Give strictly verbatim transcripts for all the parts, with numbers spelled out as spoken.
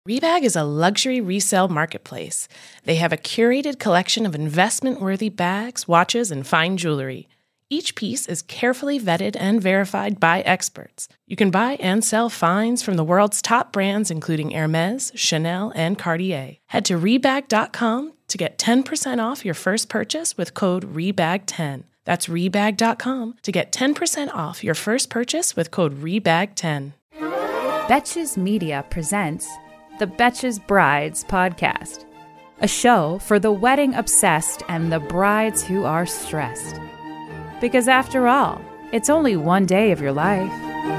Rebag is a luxury resale marketplace. They have a curated collection of investment-worthy bags, watches, and fine jewelry. Each piece is carefully vetted and verified by experts. You can buy and sell finds from the world's top brands, including Hermes, Chanel, and Cartier. Head to rebag dot com to get ten percent off your first purchase with code rebag ten. That's rebag dot com to get ten percent off your first purchase with code rebag ten. Betches Media presents the Betches Brides podcast, a show for the wedding obsessed and the brides who are stressed. Because after all, it's only one day of your life.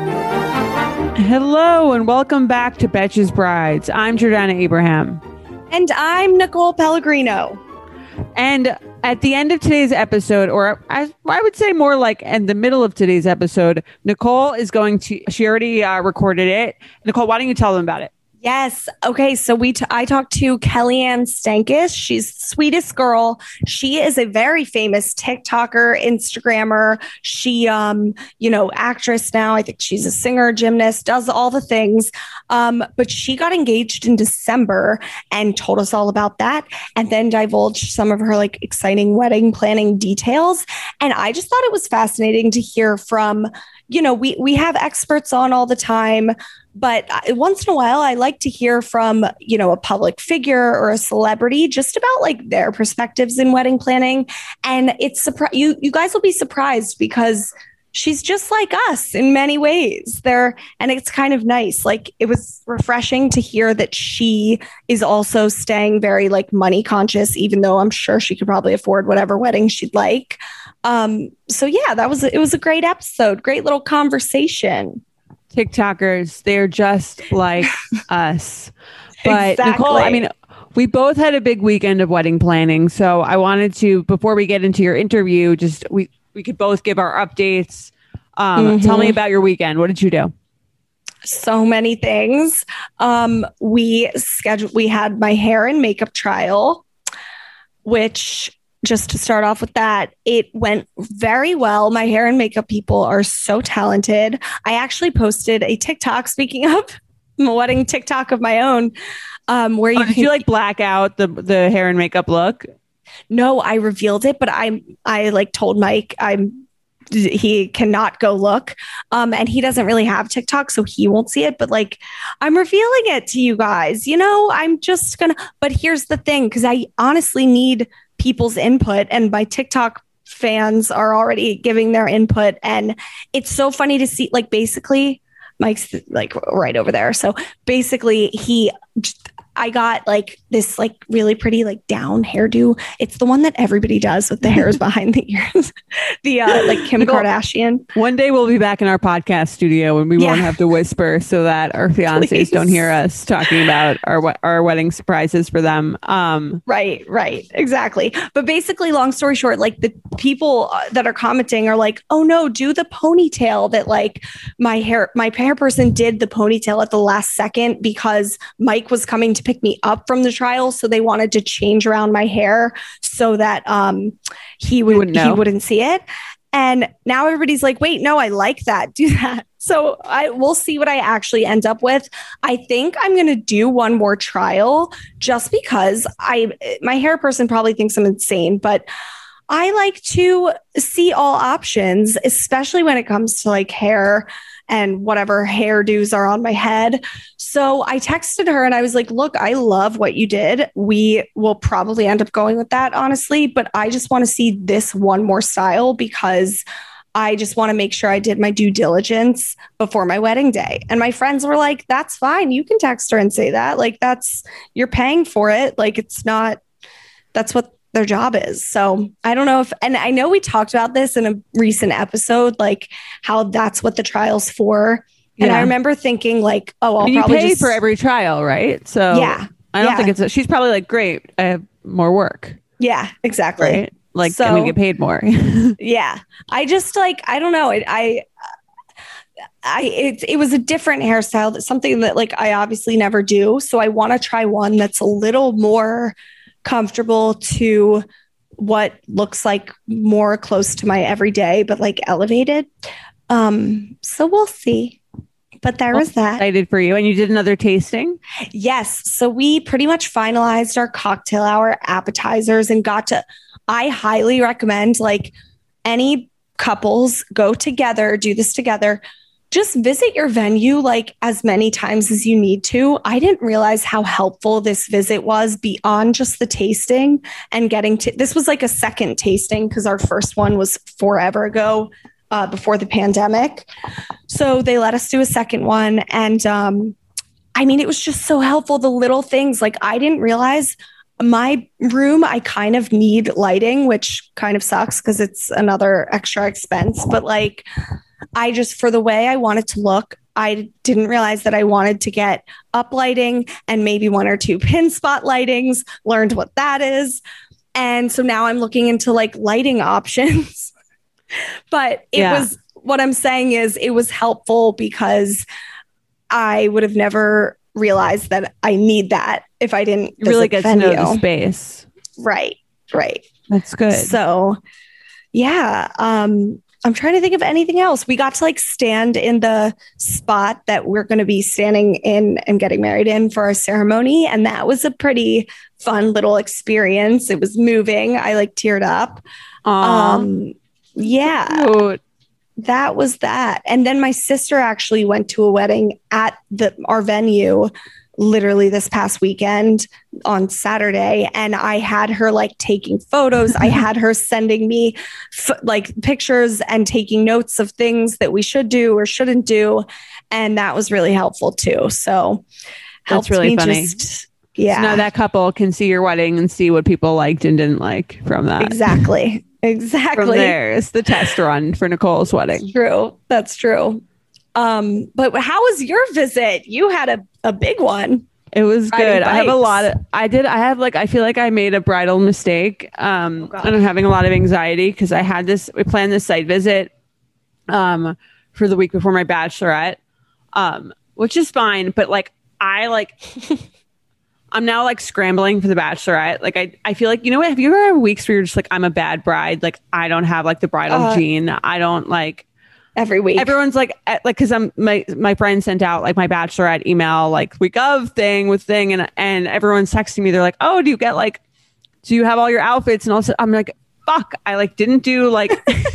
Hello and welcome back to Betches Brides. I'm Jordana Abraham. And I'm Nicole Pellegrino. And at the end of today's episode, or I, I would say more like in the middle of today's episode, Nicole is going to, she already uh, recorded it. Nicole, why don't you tell them about it? Yes. Okay. So we, t- I talked to Kellyanne Stankus. She's the sweetest girl. She is a very famous TikToker, Instagrammer. She, um, you know, actress now. I think she's a singer, gymnast, does all the things. Um, but she got engaged in December and told us all about that, and then divulged some of her like exciting wedding planning details. And I just thought it was fascinating to hear from, you know, we, we have experts on all the time, but once in a while, I like to hear from, you know, a public figure or a celebrity just about like their perspectives in wedding planning. And it's surpri- you, you guys will be surprised because she's just like us in many ways there. And it's kind of nice. Like it was refreshing to hear that she is also staying very like money conscious, even though I'm sure she could probably afford whatever wedding she'd like. Um, so yeah, that was, it was a great episode. Great little conversation. TikTokers, they're just like us. But Exactly. Nicole, I mean, we both had a big weekend of wedding planning. So I wanted to, before we get into your interview, just we, we could both give our updates. Um, mm-hmm. Tell me about your weekend. What did you do? So many things. Um, we scheduled, we had my hair and makeup trial, which just to start off with that, it went very well. My hair and makeup people are so talented. I actually posted a TikTok, speaking of my wedding TikTok of my own, um, where you oh, did can, you like black out the, the hair and makeup look? No, I revealed it, but I, I like told Mike I'm, he cannot go look. Um, and he doesn't really have TikTok, so he won't see it. But like, I'm revealing it to you guys, you know, I'm just gonna, but here's the thing, because I honestly need people's input, and my TikTok fans are already giving their input. And it's so funny to see, like, basically Mike's like right over there. So basically he, I got like this like really pretty like down hairdo. It's the one that everybody does with the hairs behind the ears. the uh, like Kim Nicole, Kardashian. One day we'll be back in our podcast studio and we yeah. won't have to whisper so that our fiancés Please. don't hear us talking about our our wedding surprises for them. Um, right, right, exactly. But basically, long story short, like the people that are commenting are like, "Oh no, do the ponytail." That like my hair, my hair person did the ponytail at the last second because Mike was coming to pick me up from the trial, so they wanted to change around my hair so that um he would wouldn't he wouldn't see it. And now everybody's like, wait, no, I like that, do that. So I we'll see what I actually end up with. I think I'm gonna do one more trial just because I my hair person probably thinks I'm insane, but I like to see all options, especially when it comes to like hair and whatever hairdos are on my head. So I texted her and I was like, look, I love what you did. We will probably end up going with that, honestly, but I just want to see this one more style because I just want to make sure I did my due diligence before my wedding day. And my friends were like, that's fine. You can text her and say that. Like, that's, you're paying for it. Like, it's not, that's what their job is. So I don't know if, and I know we talked about this in a recent episode, like how that's what the trial's for. Yeah. And I remember thinking like, oh, I'll I mean, you probably pay just... for every trial, right? So yeah, I don't yeah. think it's, a, she's probably like, great, I have more work. Yeah, exactly. Right? Like, so, and we get paid more. yeah. I just like, I don't know. It, I, I, it, it was a different hairstyle. That's something that like, I obviously never do. So I want to try one that's a little more comfortable to what looks like more close to my everyday, but like elevated. Um, so we'll see. but there Well, was that. Excited for you. And you did another tasting? Yes. So we pretty much finalized our cocktail hour appetizers and got to, I highly recommend like any couples go together, do this together. Just visit your venue like as many times as you need to. I didn't realize how helpful this visit was beyond just the tasting and getting to, this was like a second tasting because our first one was forever ago uh, before the pandemic. So they let us do a second one. And um, I mean, it was just so helpful. The little things like I didn't realize my room, I kind of need lighting, which kind of sucks because it's another extra expense. But like, I just, for the way I wanted to look, I didn't realize that I wanted to get up lighting and maybe one or two pin spot lightings, learned what that is. And so now I'm looking into like lighting options. But it Yeah. was, what I'm saying is it was helpful because I would have never realized that I need that if I didn't You really visit get to know the venue. space. Right, right. That's good. So, yeah, um, I'm trying to think of anything else. We got to like stand in the spot that we're going to be standing in and getting married in for our ceremony. And that was a pretty fun little experience. It was moving. I like teared up. Aw. Um, yeah, Cute. that was that. And then my sister actually went to a wedding at the our venue literally this past weekend on Saturday. And I had her like taking photos. I had her sending me f- like pictures and taking notes of things that we should do or shouldn't do. And that was really helpful too. So helped really me funny. just, yeah, So now that couple can see your wedding and see what people liked and didn't like from that. exactly. Exactly. From there, it's the test run for Nicole's wedding. True. That's true. Um, but how was your visit? You had a, a big one. It was Riding good. I have a bikes. lot of, I did, I have like, I feel like I made a bridal mistake. Um, Oh, God. and I'm having a lot of anxiety because I had this, we planned this site visit um, for the week before my bachelorette, um, which is fine. But like, I like, I'm now like scrambling for the bachelorette. Like, I, I feel like, you know what? Have you ever had weeks where you're just like, I'm a bad bride? Like, I don't have like the bridal Uh, gene. I don't like, Every week. everyone's like, at, like, cause I'm my, my friend sent out like my bachelorette email, like week of thing with thing. And, and everyone's texting me. They're like, oh, do you get like, do you have all your outfits? And also I'm like, fuck, I like didn't do like,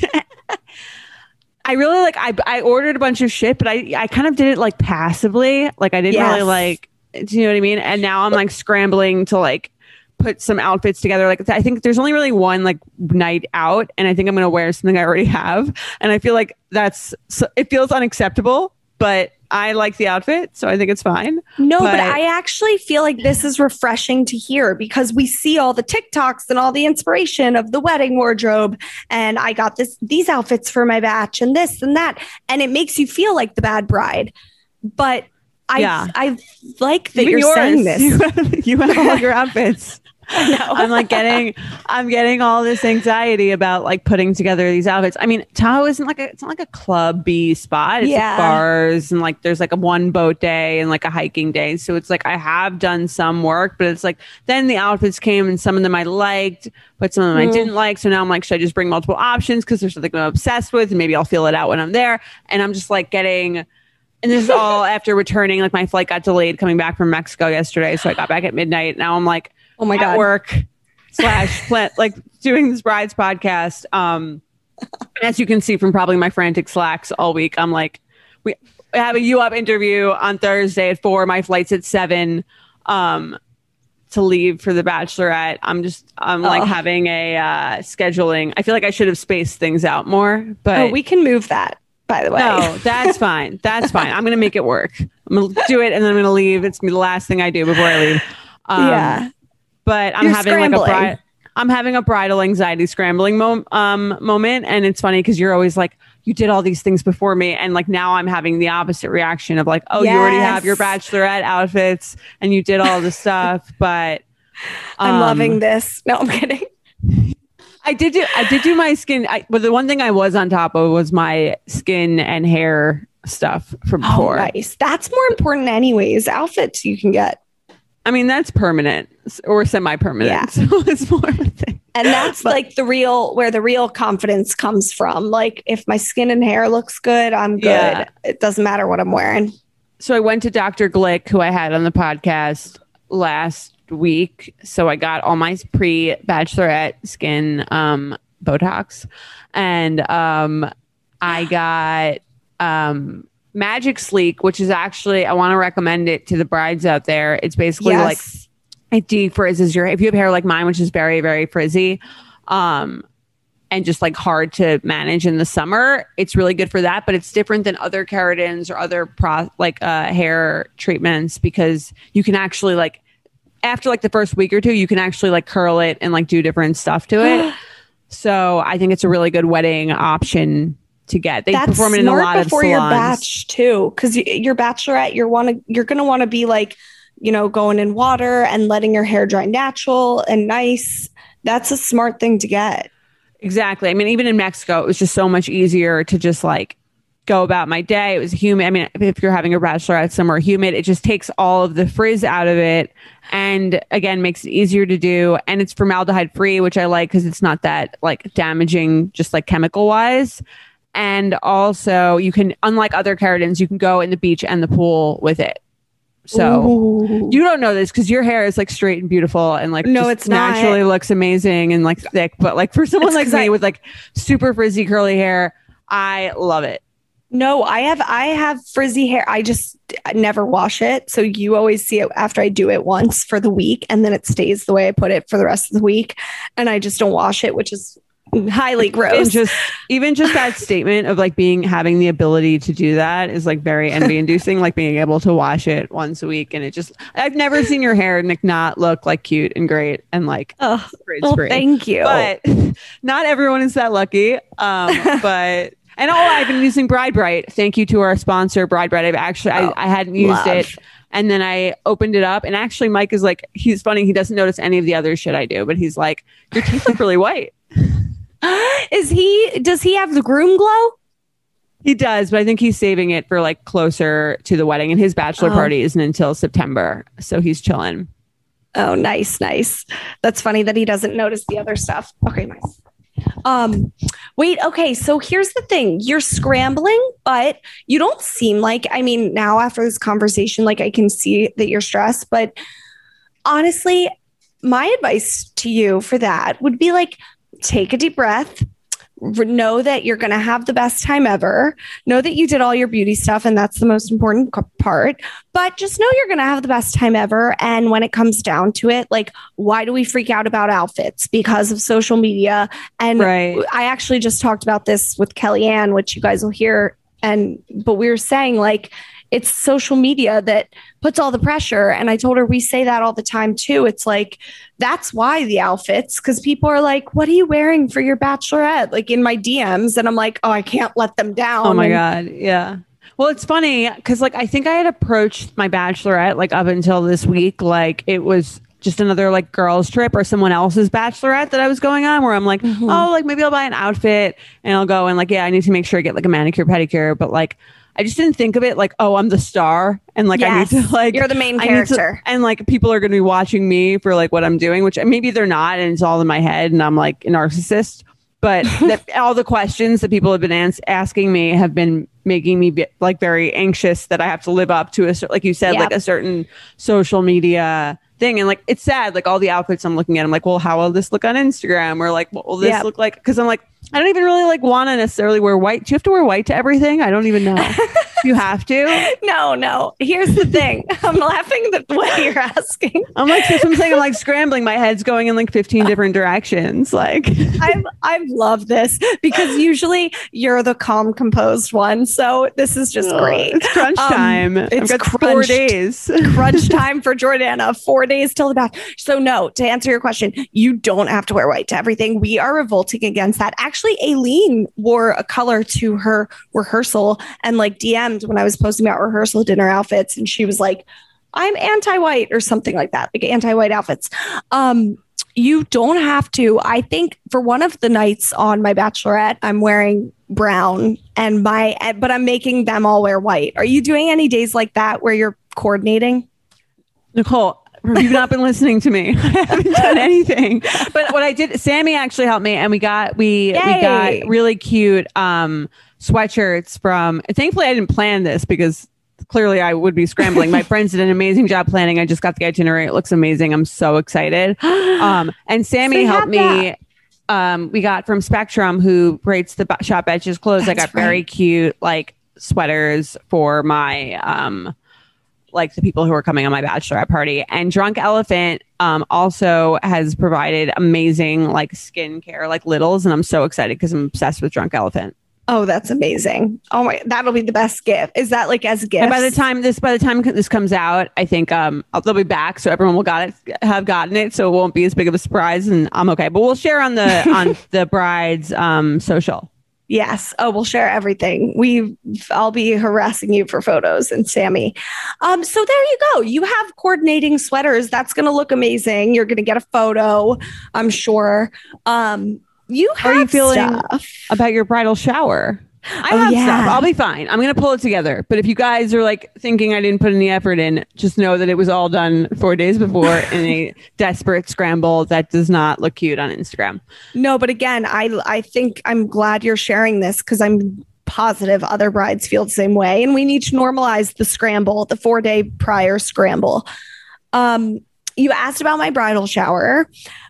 I really like, I, I ordered a bunch of shit, but I, I kind of did it like passively. Like I didn't Yes. really like, do you know what I mean? And now I'm like scrambling to like put some outfits together. Like I think there's only really one like night out, and I think I'm gonna wear something I already have. And I feel like that's so, it feels unacceptable, but I like the outfit, so I think it's fine. No, but, But- I actually feel like this is refreshing to hear because we see all the TikToks and all the inspiration of the wedding wardrobe. And I got this these outfits for my batch and this and that. And it makes you feel like the bad bride. But I Yeah. I like that Even you're yours. saying this. You have, you have all your outfits. I know. I'm like getting, I'm getting all this anxiety about like putting together these outfits. I mean, Tahoe isn't like a, it's not like a club B spot. It's Yeah. like bars and like there's like a one boat day and like a hiking day. So it's like I have done some work, but it's like then the outfits came and some of them I liked, but some of them Mm. I didn't like. So now I'm like, should I just bring multiple options because there's something I'm obsessed with and maybe I'll feel it out when I'm there. And I'm just like getting. And this is all after returning. Like my flight got delayed coming back from Mexico yesterday, so I got back at midnight. Now I'm like. Oh my at God. work slash plant, like doing this brides podcast. Um, as you can see from probably my frantic slacks all week, I'm like, we have a U Up interview on Thursday at four. My flight's at seven um, to leave for the Bachelorette. I'm just, I'm like Oh. having a uh, scheduling. I feel like I should have spaced things out more, but Oh, we can move that, by the way. no, that's fine. That's fine. I'm going to make it work. I'm going to do it and then I'm going to leave. It's gonna be the last thing I do before I leave. Um, yeah. but I'm You're having like scrambling. a bride. I'm having a bridal anxiety scrambling mo- um, moment, and it's funny because you're always like, you did all these things before me, and like now I'm having the opposite reaction of like, oh, you already have your Yes. bachelorette outfits, and you did all the stuff, but I'm um, loving this. No, I'm kidding. I did do I did do my skin. I, but the one thing I was on top of was my skin and hair stuff from Oh, before. nice. That's more important anyways. Outfits you can get. I mean, that's permanent or semi-permanent. Yeah. So it's more of a thing. And that's But- like the real, where the real confidence comes from. Like if my skin and hair looks good, I'm good. Yeah. It doesn't matter what I'm wearing. So I went to Doctor Glick, who I had on the podcast last week. So I got all my pre-bachelorette skin um, Botox. And um, I got um, Magic Sleek, which is actually, I want to recommend it to the brides out there. It's basically Yes. like, it defrizzes your, if you have hair like mine, which is very, very frizzy, um, and just like hard to manage in the summer, it's really good for that. But it's different than other keratins or other pro like uh, hair treatments, because you can actually like, after like the first week or two, you can actually like curl it and like do different stuff to it. So I think it's a really good wedding option to get. They That's perform it in a smart lot of before salons. your batch too, because your bachelorette, you're want to, you're gonna want to be like, you know, going in water and letting your hair dry natural and nice. That's a smart thing to get. Exactly. I mean, even in Mexico, it was just so much easier to just like go about my day. It was humid. I mean, if you're having a bachelorette somewhere humid, it just takes all of the frizz out of it. And again, makes it easier to do. And it's formaldehyde free, which I like because it's not that like damaging, just like chemical wise. And also you can, unlike other keratins, you can go in the beach and the pool with it. So Ooh. you don't know this because your hair is like straight and beautiful and like No, just it's not. naturally looks amazing and like thick. But like for someone It's like 'cause me I- with like super frizzy curly hair, I love it. No, I have I have frizzy hair. I just never wash it. So you always see it after I do it once for the week, and then it stays the way I put it for the rest of the week. And I just don't wash it, which is highly And gross. just even just that statement of like being having the ability to do that is like very envy inducing, like being able to wash it once a week. And it just, I've never seen your hair, Nick, not look like cute and great and like Oh, frizz well, free. thank you. But not everyone is that lucky. Um, but and oh, I've been using Bride Bright. Thank you to our sponsor, Bride Bright. I've actually I, Oh, I hadn't used love. it. And then I opened it up, and actually Mike is like, he's funny. He doesn't notice any of the other shit I do, but he's like, your teeth look really white. Is he, does he have the groom glow? He does, but I think he's saving it for like closer to the wedding, and his bachelor Oh. party isn't until September. So he's chilling. Oh, nice, nice. That's funny that he doesn't notice the other stuff. Okay, nice. Um, wait, okay. So here's the thing. You're scrambling, but you don't seem like, I mean, now after this conversation, like I can see that you're stressed, but honestly, my advice to you for that would be like, take a deep breath. R- Know that you're going to have the best time ever. Know that you did all your beauty stuff, and that's the most important co- part. But just know you're going to have the best time ever. And when it comes down to it, like, why do we freak out about outfits? Because of social media. And Right. I actually just talked about this with Kellyanne, which you guys will hear. And but we were saying like it's social media that puts all the pressure. And I told her we say that all the time too. It's like that's why the outfits, because people are like, what are you wearing for your bachelorette? Like in my D Ms. And I'm like, oh, I can't let them down. Oh my And- God. Yeah. Well, it's funny because like I think I had approached my bachelorette like up until this week, like it was just another like girls trip or someone else's bachelorette that I was going on, where I'm like, Mhm. oh, like maybe I'll buy an outfit and I'll go and like, yeah, I need to make sure I get like a manicure, pedicure. But like, I just didn't think of it like, oh, I'm the star. And like, Yes, I need to like, you're the main I need to- character. and like people are going to be watching me for like what I'm doing, which maybe they're not. And it's all in my head and I'm like a narcissist. But that, all the questions that people have been ans- asking me have been making me be, like very anxious that I have to live up to a cer- like you said, Yep. like a certain social media thing. And like it's sad, like all the outfits I'm looking at, I'm like, well, how will this look on Instagram? Or like, what will this Yep. look like? Because I'm like, I don't even really like want to necessarily wear white. Do you have to wear white to everything? I don't even know. You have to. No, no. Here's the thing. I'm laughing the way you're asking. I'm like, that's what I'm saying. I'm like scrambling. My head's going in like fifteen different directions. Like, I've I've loved this because usually you're the calm, composed one. So this is just great. It's crunch Um, time. it's I've got four crunched. days. Crunch time for Jordana. Four days till the bath. So no, to answer your question, you don't have to wear white to everything. We are revolting against that. Actually, Aileen wore a color to her rehearsal and like D M'd when I was posting about rehearsal dinner outfits, and she was like, "I'm anti-white" or something like that, like anti-white outfits. Um, you don't have to. I think for one of the nights on my bachelorette, I'm wearing brown and my, but I'm making them all wear white. Are you doing any days like that where you're coordinating? Nicole, You've not been listening to me. I haven't done anything. But what I did, Sammy actually helped me, and we got we Yay. we got really cute um, sweatshirts from. Thankfully, I didn't plan this because clearly I would be scrambling. My friends did an amazing job planning. I just got the itinerary. It looks amazing. I'm so excited. Um, and Sammy so helped me. Um, we got from Spectrum, who rates the Shop Betches clothes. That's I got right. very cute like sweaters for my um, like the people who are coming on my bachelorette party. And Drunk Elephant um, also has provided amazing like skincare, like Littles, and I'm so excited because I'm obsessed with Drunk Elephant. Oh, that's amazing. Oh my, that'll be the best gift. Is that like as a gift? And by the time this, by the time this comes out, I think um they'll be back, so everyone will got it, have gotten it, so it won't be as big of a surprise, and I'm okay. But we'll share on the on the bride's um social. Yes. Oh, we'll share everything. We, I'll be harassing you for photos and Sammy. Um. So there you go. You have coordinating sweaters. That's going to look amazing. You're going to get a photo, I'm sure. Um. You have Are you feeling stuff. about your bridal shower? I oh, have yeah. stuff. I'll be fine. I'm going to pull it together. But if you guys are like thinking I didn't put any effort in, just know that it was all done four days before in a desperate scramble that does not look cute on Instagram. No, but again, I I think I'm glad you're sharing this because I'm positive other brides feel the same way. And we need to normalize the scramble, the four day prior scramble. Um, you asked about my bridal shower.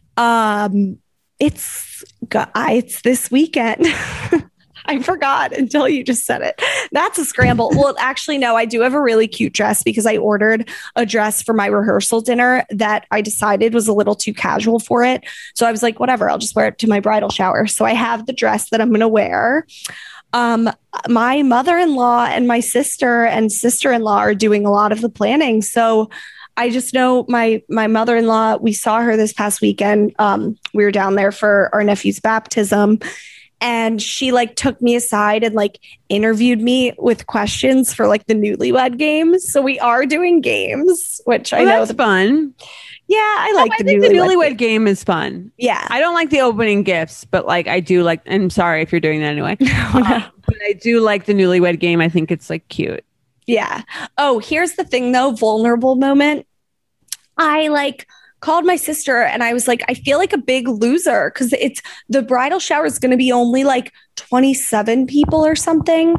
Um, it's It's this weekend. I forgot until you just said it. That's a scramble. Well, actually, no, I do have a really cute dress because I ordered a dress for my rehearsal dinner that I decided was a little too casual for it. So I was like, whatever, I'll just wear it to my bridal shower. So I have the dress that I'm going to wear. Um, my mother-in-law and my sister and sister-in-law are doing a lot of the planning. So I just know my my mother-in-law, we saw her this past weekend. Um, we were down there for our nephew's baptism, and she like took me aside and like interviewed me with questions for like the newlywed games. So we are doing games, which I well, know that's the, fun. Yeah, I like oh, the I think newlywed the newlywed game. game is fun. Yeah. I don't like the opening gifts, but like I do like, and I'm sorry if you're doing that anyway. No, no. Um, but I do like the newlywed game. I think it's like cute. Yeah. Oh, here's the thing though, vulnerable moment. I like called my sister and I was like, I feel like a big loser because it's the bridal shower is going to be only like twenty-seven people or something,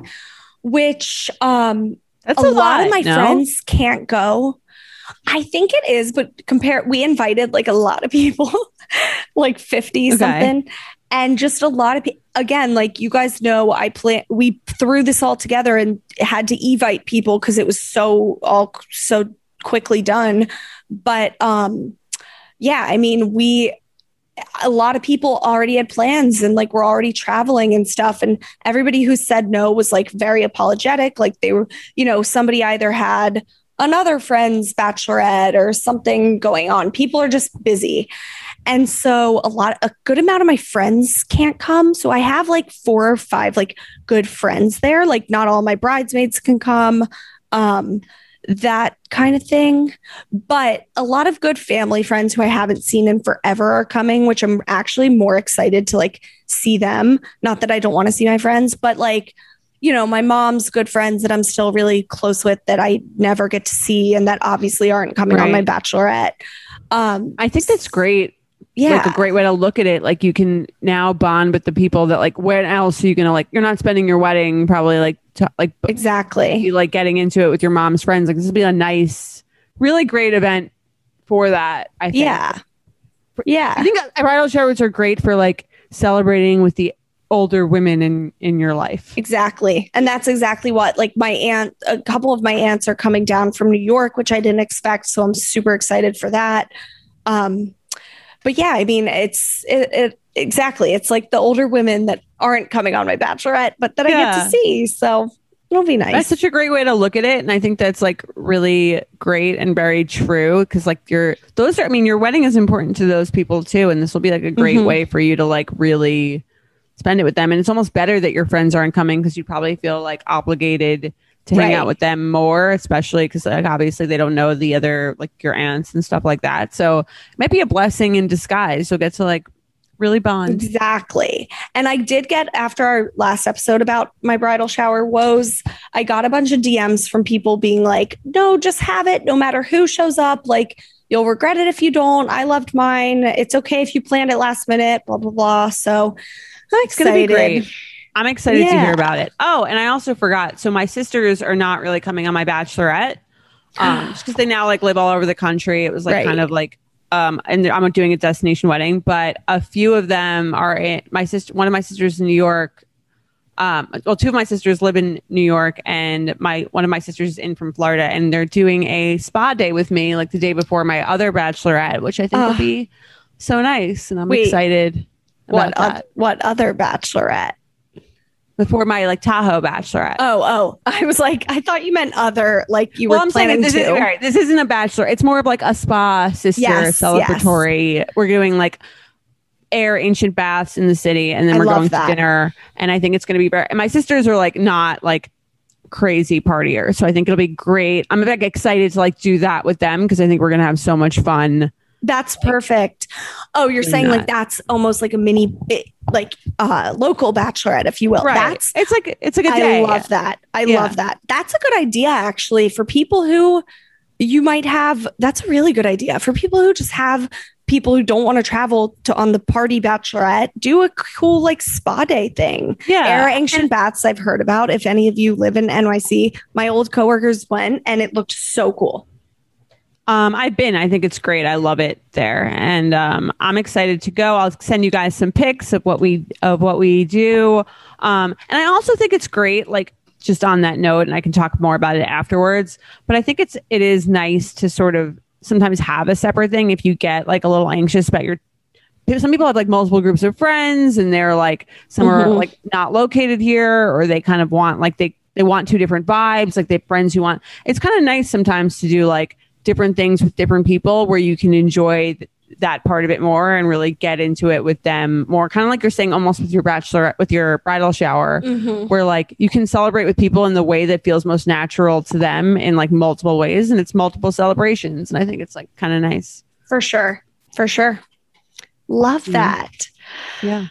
which um, That's a, a lot, lot of my no? friends can't go. I think it is, but compare, we invited like a lot of people, like fifty okay. something. And just a lot of people, again, like you guys know, I plan, we threw this all together and had to evite people because it was so all so quickly done. But um, yeah, I mean, we, a lot of people already had plans and like we're already traveling and stuff. And everybody who said no was like very apologetic. Like they were, you know, somebody either had another friend's bachelorette or something going on. People are just busy. And so a lot, a good amount of my friends can't come. So I have like four or five like good friends there. Like not all my bridesmaids can come. Um, that kind of thing. But a lot of good family friends who I haven't seen in forever are coming, which I'm actually more excited to like see them. Not that I don't want to see my friends, but like, you know, my mom's good friends that I'm still really close with that I never get to see and that obviously aren't coming right. on my bachelorette. Um, I think that's great. Yeah. Like a great way to look at it. Like you can now bond with the people that like, where else are you going to like, you're not spending your wedding probably like, to, like exactly. You like getting into it with your mom's friends. Like this would be a nice, really great event for that. I think. Yeah. Yeah. I think bridal showers are great for like celebrating with the older women in, in your life. Exactly. And that's exactly what like my aunt, a couple of my aunts are coming down from New York, which I didn't expect. So I'm super excited for that. Um, But yeah, I mean, it's it, it exactly. It's like the older women that aren't coming on my bachelorette, but that yeah. I get to see. So it'll be nice. That's such a great way to look at it. And I think that's like really great and very true. Cause like your, those are, I mean, your wedding is important to those people too. And this will be like a great mm-hmm. way for you to like really spend it with them. And it's almost better that your friends aren't coming because you probably feel like obligated to hang right. out with them more, especially because like obviously they don't know the other like your aunts and stuff like that. So it might be a blessing in disguise. You'll get to like really bond. Exactly. And I did get, after our last episode about my bridal shower woes, I got a bunch of D Ms from people being like, no, just have it no matter who shows up. Like You'll regret it if you don't. I loved mine. It's okay if you planned it last minute, blah, blah, blah. So I'm It's going to be excited. great. I'm excited Yeah. to hear about it. Oh, and I also forgot. So my sisters are not really coming on my bachelorette um, just because they now like live all over the country. It was like Right. kind of like, um, and I'm doing a destination wedding, but a few of them are in my sister. One of my sisters in New York. Um, well, two of my sisters live in New York, and my one of my sisters is in from Florida, and they're doing a spa day with me, like the day before my other bachelorette, which I think Ugh. will be so nice, and I'm Wait. excited What, about that. oth- what other bachelorette? Before my like Tahoe bachelorette. Oh, oh, I was like, I thought you meant other, like you well, were I'm saying planning this, to. is, all right, this isn't a bachelor. It's more of like a spa sister Yes, celebratory. We're doing like air ancient baths in the city, and then I we're love going that. to dinner. And I think it's going to be very. And my sisters are like not like crazy partiers, so I think it'll be great. I'm like excited to like do that with them because I think we're gonna have so much fun. That's perfect. Oh, you're doing saying like that. that's almost like a mini, it- like uh local bachelorette, if you will. That's it's like it's like a I day. love that. I Yeah. love that. That's a good idea, actually, for people who you might have. That's a really good idea for people who just have people who don't want to travel to on the party bachelorette. Do a cool like spa day thing. Yeah. Air ancient baths I've heard about. If any of you live in N Y C, my old coworkers went and it looked so cool. Um, I've been. I think it's great. I love it there, and um, I'm excited to go. I'll send you guys some pics of what we of what we do, um, and I also think it's great. Like just on that note, and I can talk more about it afterwards. But I think it's it is nice to sort of sometimes have a separate thing if you get like a little anxious about your. Some people have like multiple groups of friends, and they're like some are Mhm. like not located here, or they kind of want like they they want two different vibes. Like they have friends who want. It's kind of nice sometimes to do like different things with different people where you can enjoy th- that part of it more and really get into it with them more. Kind of like you're saying almost with your bachelor, with your bridal shower, Mhm. where like you can celebrate with people in the way that feels most natural to them in like multiple ways. And it's multiple celebrations. And I think it's like kind of nice. For sure. For sure. Love Yeah. that. Yeah.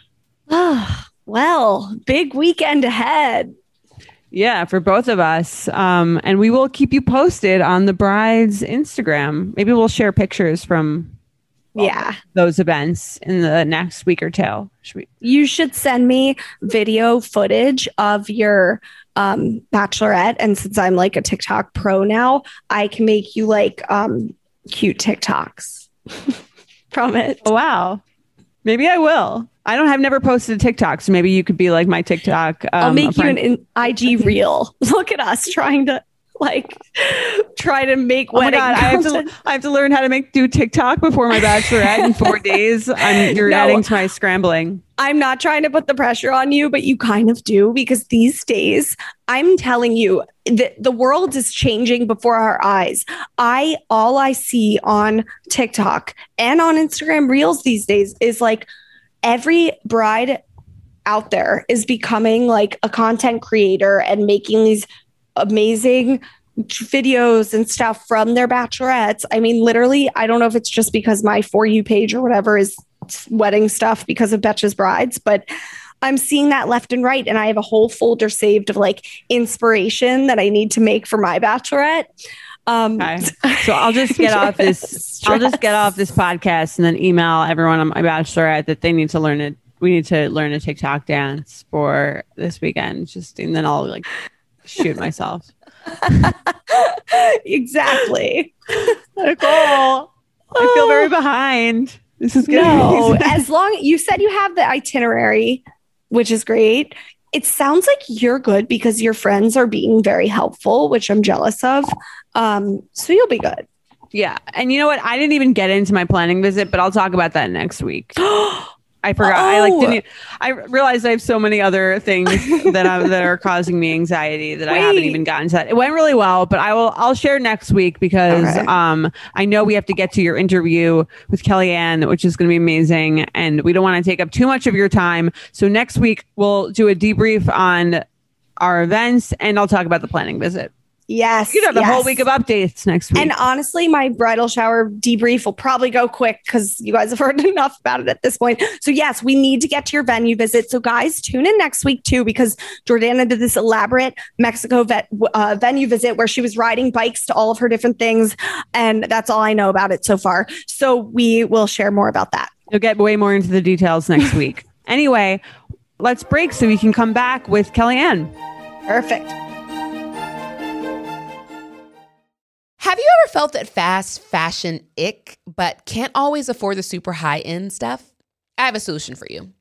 Oh, well, big weekend ahead. Yeah, for both of us. Um, and we will keep you posted on the bride's Instagram. Maybe we'll share pictures from Yeah. those events in the next week or two. Should we? You should send me video footage of your um, bachelorette. And since I'm like a TikTok pro now, I can make you like um, cute TikToks from it. Oh, wow. Maybe I will. I don't have never posted a TikTok, so maybe you could be like my TikTok. Um, I'll make you friend. an, an I G reel. Look at us trying to like try to make Oh my wedding god! I have to. content. I have to learn how to make do TikTok before my bachelorette in four days. I'm. You're No. adding to my scrambling. I'm not trying to put the pressure on you, but you kind of do because these days, I'm telling you, the, the world is changing before our eyes. I all I see on TikTok and on Instagram Reels these days is like every bride out there is becoming like a content creator and making these amazing videos and stuff from their bachelorettes. I mean, literally, I don't know if it's just because my For You page or whatever is wedding stuff because of Betches Brides, but I'm seeing that left and right. And I have a whole folder saved of like inspiration that I need to make for my bachelorette. Um, Okay. So I'll just get off this. I'll just get off this podcast and then email everyone on my bachelorette that they need to learn it. We need to learn a TikTok dance for this weekend. Just and then I'll like shoot myself. exactly. Nicole, I feel very behind. This is good. No, as long you said you have the itinerary, which is great. It sounds like you're good because your friends are being very helpful, which I'm jealous of. Um, so you'll be good. Yeah. And you know what? I didn't even get into my planning visit, but I'll talk about that next week. I forgot. I like Oh. didn't. I realized I have so many other things that I, that are causing me anxiety that I haven't Wait. even gotten to that. It went really well, but I will. I'll share next week because Okay. um I know we have to get to your interview with Kellyanne, which is going to be amazing, and we don't want to take up too much of your time. So next week we'll do a debrief on our events, and I'll talk about the planning visit. Yes. You have the yes. whole week of updates next week. And honestly, my bridal shower debrief will probably go quick because you guys have heard enough about it at this point. So yes, we need to get to your venue visit. So guys, tune in next week too, because Jordana did this elaborate Mexico vet, uh, venue visit where she was riding bikes to all of her different things. And that's all I know about it so far. So we will share more about that. You'll get way more into the details next week. Anyway, let's break so we can come back with Kellyanne. Perfect. Have you ever felt that fast fashion ick, but can't always afford the super high-end stuff? I have a solution for you.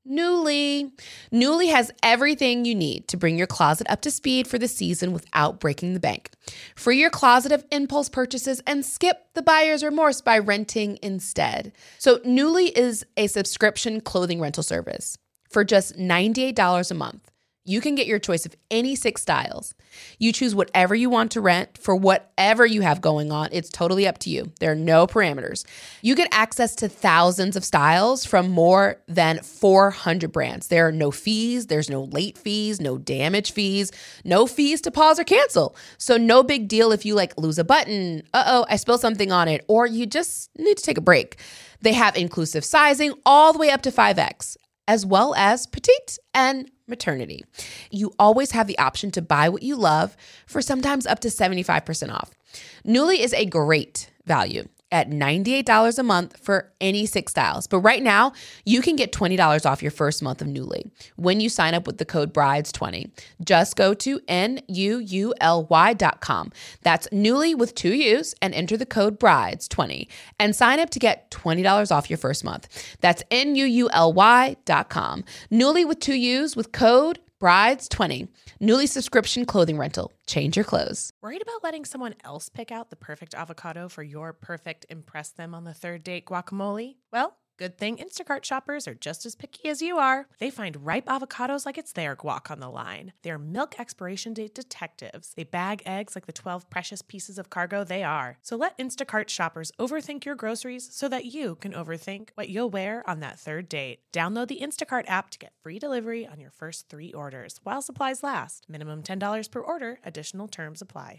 Nuuly. Nuuly has everything you need to bring your closet up to speed for the season without breaking the bank. Free your closet of impulse purchases and skip the buyer's remorse by renting instead. So Nuuly is a subscription clothing rental service. For just ninety-eight dollars a month, you can get your choice of any six styles. You choose whatever you want to rent for whatever you have going on. It's totally up to you. There are no parameters. You get access to thousands of styles from more than four hundred brands. There are no fees. There's no late fees, no damage fees, no fees to pause or cancel. So no big deal if you like lose a button. Uh-oh, I spilled something on it. Or you just need to take a break. They have inclusive sizing all the way up to five X, as well as petite and maternity. You always have the option to buy what you love for sometimes up to seventy-five percent off. Nuuly is a great value at ninety-eight dollars a month for any six styles. But right now, you can get twenty dollars off your first month of Nuuly when you sign up with the code brides twenty. Just go to N U U L Y dot com. That's Nuuly with two U's and enter the code brides twenty and sign up to get twenty dollars off your first month. That's N U U L Y dot com. Nuuly with two U's with code brides twenty. Nuuly subscription clothing rental. Change your clothes. Worried about letting someone else pick out the perfect avocado for your perfect impress them on the third date guacamole? Well, good thing Instacart shoppers are just as picky as you are. They find ripe avocados like it's their guac on the line. They're milk expiration date detectives. They bag eggs like the twelve precious pieces of cargo they are. So let Instacart shoppers overthink your groceries so that you can overthink what you'll wear on that third date. Download the Instacart app to get free delivery on your first three orders while supplies last. Minimum ten dollars per order. Additional terms apply.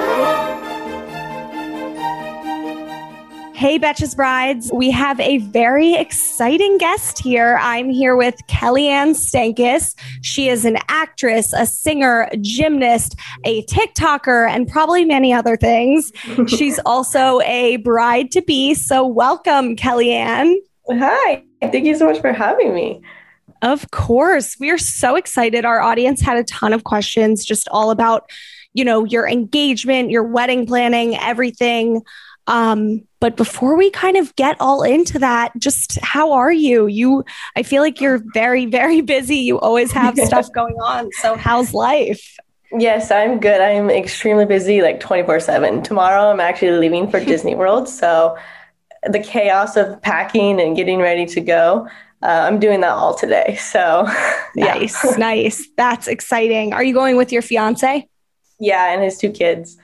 Hey, Betches Brides. We have a very exciting guest here. I'm here with Kellyanne Stankus. She is an actress, a singer, a gymnast, a TikToker, and probably many other things. She's also a bride-to-be. So welcome, Kellyanne. Hi. Thank you so much for having me. Of course. We are so excited. Our audience had a ton of questions just all about, you know, your engagement, your wedding planning, everything. Um, but before we kind of get all into that, just how are you? You, I feel like you're very, very busy. You always have stuff going on. So how's life? Yes, I'm good. I'm extremely busy, like twenty-four seven. Tomorrow, I'm actually leaving for Disney World. So the chaos of packing and getting ready to go, uh, I'm doing that all today. So nice, yeah. nice. That's exciting. Are you going with your fiance? Yeah, and his two kids.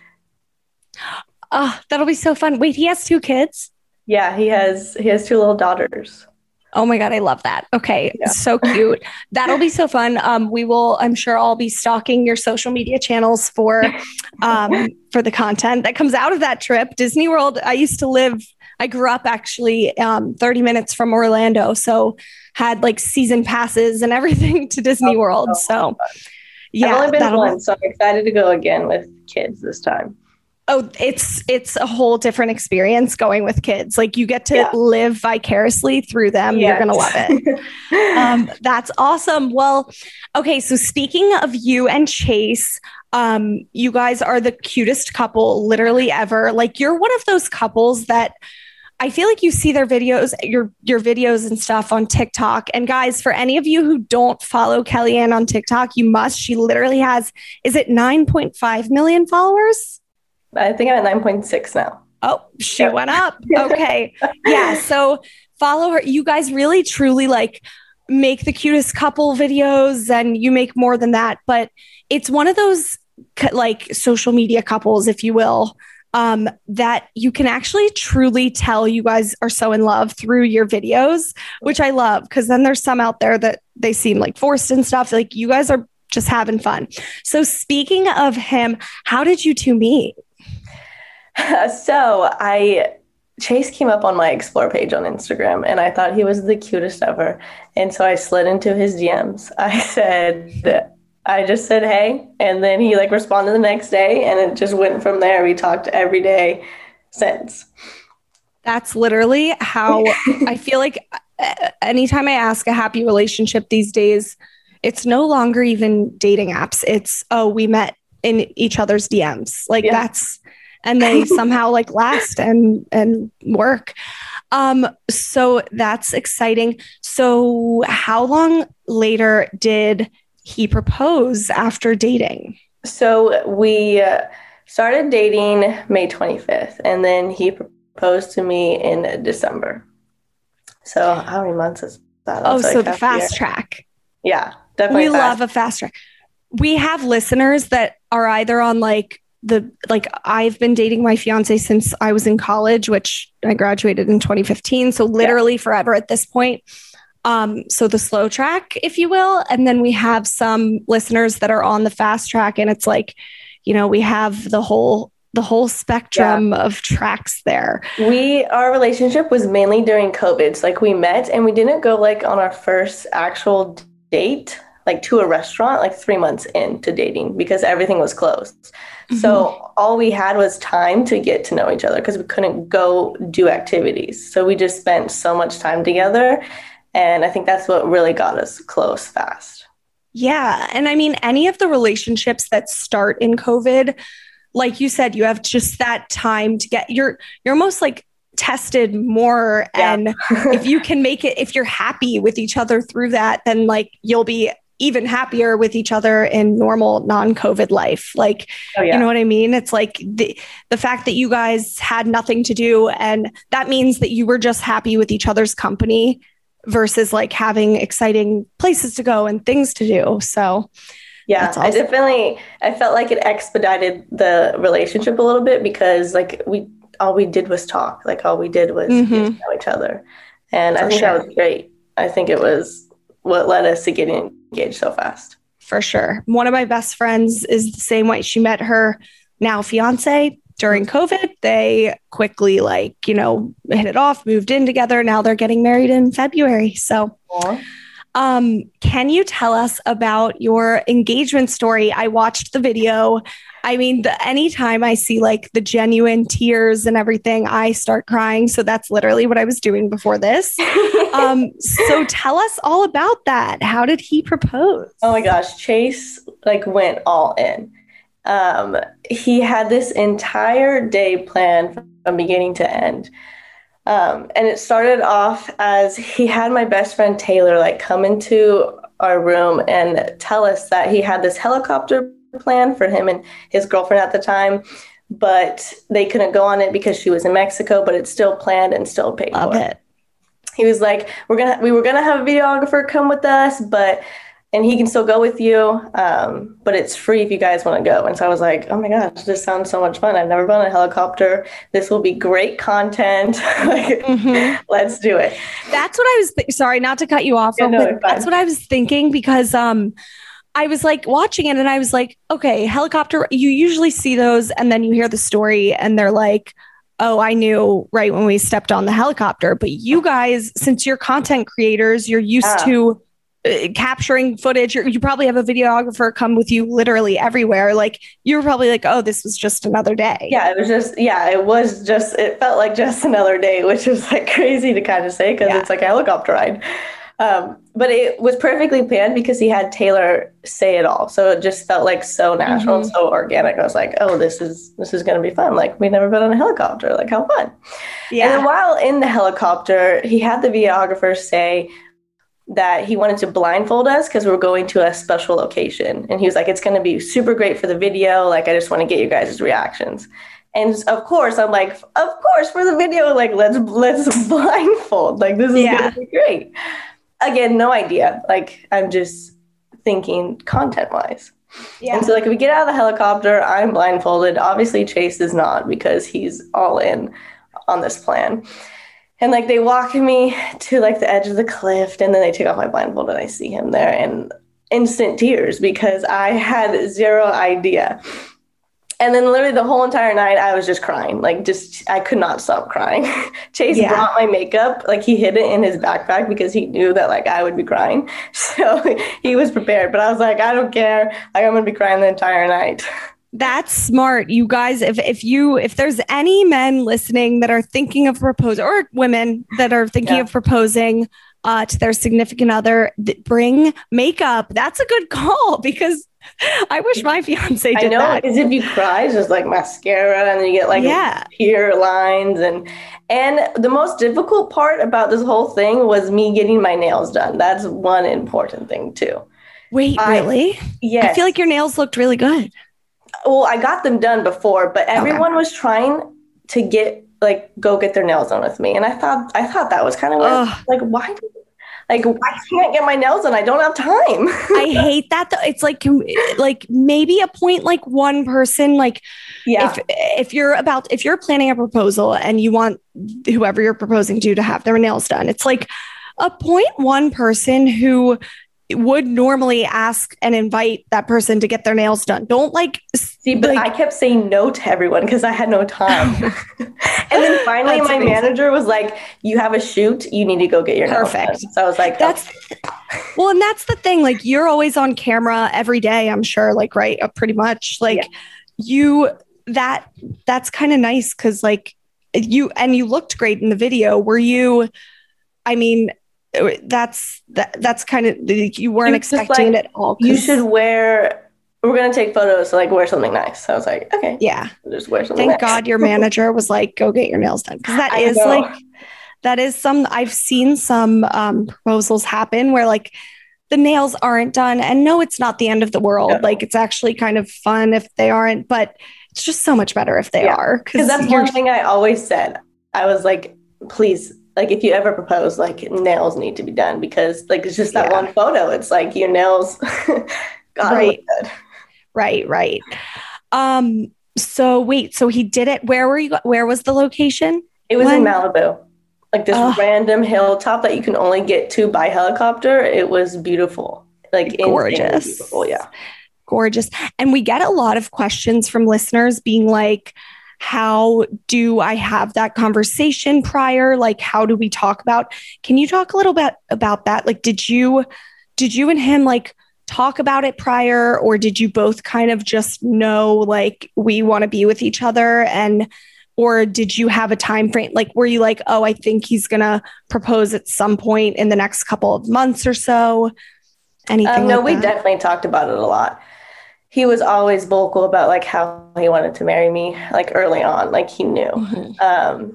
Oh, that'll be so fun. Wait, he has two kids? Yeah, he has he has two little daughters. Oh my God, I love that. Okay, yeah. So cute. That'll be so fun. Um, we will, I'm sure I'll be stalking your social media channels for um, for the content that comes out of that trip. Disney World, I used to live, I grew up actually um, thirty minutes from Orlando, so had like season passes and everything to Disney oh, World. Oh, so yeah. I've only been once, so I'm excited to go again with kids this time. Oh, it's it's a whole different experience going with kids. Like you get to yeah. live vicariously through them. Yes. You're going to love it. um, that's awesome. Well, okay. So speaking of you and Chase, um, you guys are the cutest couple literally ever. Like you're one of those couples that I feel like you see their videos, your your videos and stuff on TikTok. And guys, for any of you who don't follow Kellyanne on TikTok, you must. She literally has, is it nine point five million followers? I think I'm at nine point six now. Oh, she yep. went up. Okay. Yeah. So follow her. You guys really, truly like make the cutest couple videos and you make more than that. But it's one of those like social media couples, if you will, um, that you can actually truly tell you guys are so in love through your videos, which I love. Cause then there's some out there that they seem like forced and stuff. Like you guys are just having fun. So speaking of him, how did you two meet? So I, Chase came up on my explore page on Instagram and I thought he was the cutest ever. And so I slid into his D Ms. I said, I just said, hey, and then he like responded the next day and it just went from there. We talked every day since. That's literally how I feel like anytime I ask a happy relationship these days, it's no longer even dating apps. It's, oh, we met in each other's D Ms. Like yeah. that's, and they somehow like last and, and work. Um, so that's exciting. So how long later did he propose after dating? So we uh, started dating May twenty-fifth and then he proposed to me in December. So how many months is that? Oh, so like the fast year. Track. Yeah, definitely. We love a fast track. We have listeners that are either on like the, like I've been dating my fiance since I was in college, which I graduated in twenty fifteen. So literally yeah. forever at this point. Um, so the slow track, if you will. And then we have some listeners that are on the fast track and it's like, you know, we have the whole the whole spectrum yeah. of tracks there. We, our relationship was mainly during COVID. So like we met and we didn't go like on our first actual date, like to a restaurant, like three months into dating because everything was closed. Mm-hmm. So all we had was time to get to know each other because we couldn't go do activities. So we just spent so much time together. And I think that's what really got us close fast. Yeah. And I mean, any of the relationships that start in COVID, like you said, you have just that time to get, you're, you're almost like tested more. Yeah. And if you can make it, if you're happy with each other through that, then like you'll be even happier with each other in normal non-COVID life. Like, oh, yeah. you know what I mean? It's like the, the fact that you guys had nothing to do. And that means that you were just happy with each other's company versus like having exciting places to go and things to do. So yeah, awesome. I definitely, I felt like it expedited the relationship a little bit because like we, all we did was talk, like all we did was mm-hmm. get to know each other. And For I think sure. that was great. I think it was what led us to getting engaged so fast. For sure. One of my best friends is the same way. She met her now fiance during COVID. They quickly like, you know, hit it off, moved in together. Now they're getting married in February. So Aww. Um, can you tell us about your engagement story? I watched the video. I mean, the, anytime I see like the genuine tears and everything, I start crying. So that's literally what I was doing before this. um, so tell us all about that. How did he propose? Oh my gosh, Chase like went all in. Um, he had this entire day planned from beginning to end. Um, and it started off as he had my best friend Taylor like come into our room and tell us that he had this helicopter plan for him and his girlfriend at the time, but they couldn't go on it because she was in Mexico, but it's still planned and still paid Love for. It. He was like, we're gonna we were gonna have a videographer come with us, but and he can still go with you, um, but it's free if you guys want to go. And so I was like, oh my gosh, this sounds so much fun. I've never been on a helicopter. This will be great content. like, mm-hmm. Let's do it. That's what I was, th- sorry, not to cut you off. Yeah, no, but that's what I was thinking because um, I was like watching it and I was like, okay, helicopter, you usually see those and then you hear the story and they're like, oh, I knew right when we stepped on the helicopter. But you guys, since you're content creators, you're used yeah. to Uh, capturing footage. You're, you probably have a videographer come with you literally everywhere. Like you were probably like, oh, this was just another day. Yeah, it was just, yeah, it was just, it felt like just another day, which is like crazy to kind of say because yeah. it's like a helicopter ride. Um, but it was perfectly planned because he had Taylor say it all. So it just felt like so natural mm-hmm. and so organic. I was like, oh, this is, this is going to be fun. Like we've never been on a helicopter. Like how fun. Yeah. And then while in the helicopter, he had the videographer say, that he wanted to blindfold us because we were going to a special location. And he was like, it's going to be super great for the video. Like, I just want to get you guys' reactions. And of course, I'm like, of course, for the video, like, let's let's blindfold. Like, this is yeah. going to be great. Again, no idea. Like, I'm just thinking content-wise. Yeah. And so, like, we get out of the helicopter, I'm blindfolded. Obviously, Chase is not because he's all in on this plan. And like they walk me to like the edge of the cliff and then they take off my blindfold and I see him there. And instant tears because I had zero idea. And then literally the whole entire night I was just crying. Like just, I could not stop crying. Chase yeah. brought my makeup, like he hid it in his backpack because he knew that like I would be crying. So he was prepared, but I was like, I don't care. Like I'm going to be crying the entire night. That's smart. You guys, if if you if there's any men listening that are thinking of proposing, or women that are thinking yeah. of proposing uh, to their significant other, th- bring makeup. That's a good call because I wish my fiance did I know, that. because if you cry, it's just like mascara and then you get like yeah. tear lines. And and the most difficult part about this whole thing was me getting my nails done. That's one important thing too. Wait, I, really? Yes. I feel like your nails looked really good. Well, I got them done before, but everyone okay. was trying to get like go get their nails done with me, and I thought I thought that was kind of weird. Like, why? Do, like, why can't I get my nails done? I don't have time. I hate that though. It's like like maybe a point like one person. Like, yeah. If if you're about if you're planning a proposal and you want whoever you're proposing to to have their nails done, it's like a point one person who would normally ask and invite that person to get their nails done. Don't like see, but like, I kept saying no to everyone because I had no time. And then finally my amazing. manager was like, you have a shoot, you need to go get your nails done. Perfect. So I was like, that's okay. Well, and that's the thing. Like you're always on camera every day, I'm sure, like, right. Uh, pretty much like yeah. you, that that's kind of nice. Cause like you, and you looked great in the video. Were you, I mean, that's that that's kind of you weren't expecting like, it at all. You should wear we're gonna take photos, so like wear something nice. So I was like, okay, yeah, I'll just wear something thank nice. God your manager was like, go get your nails done, because that I is know. like that is some I've seen some um proposals happen where like the nails aren't done, and no, it's not the end of the world. No. Like it's actually kind of fun if they aren't, but it's just so much better if they yeah. are, because that's one thing I always said. I was like, please, like if you ever propose, like nails need to be done, because like it's just that yeah. one photo. It's like your nails got right. good. Right, right. Um. So wait. So he did it. Where were you? Where was the location? It was when? in Malibu, like this oh. random hilltop that you can only get to by helicopter. It was beautiful, like gorgeous. Beautiful, yeah, gorgeous. And we get a lot of questions from listeners being like, how do I have that conversation prior? Like, how do we talk about, can you talk a little bit about that? Like, did you, did you and him like talk about it prior, or did you both kind of just know, like, we want to be with each other? And, or did you have a time frame? Like, were you like, oh, I think he's going to propose at some point in the next couple of months or so? Anything um, no, like we that? definitely talked about it a lot. He was always vocal about like how he wanted to marry me, like early on, like he knew. Mm-hmm. Um,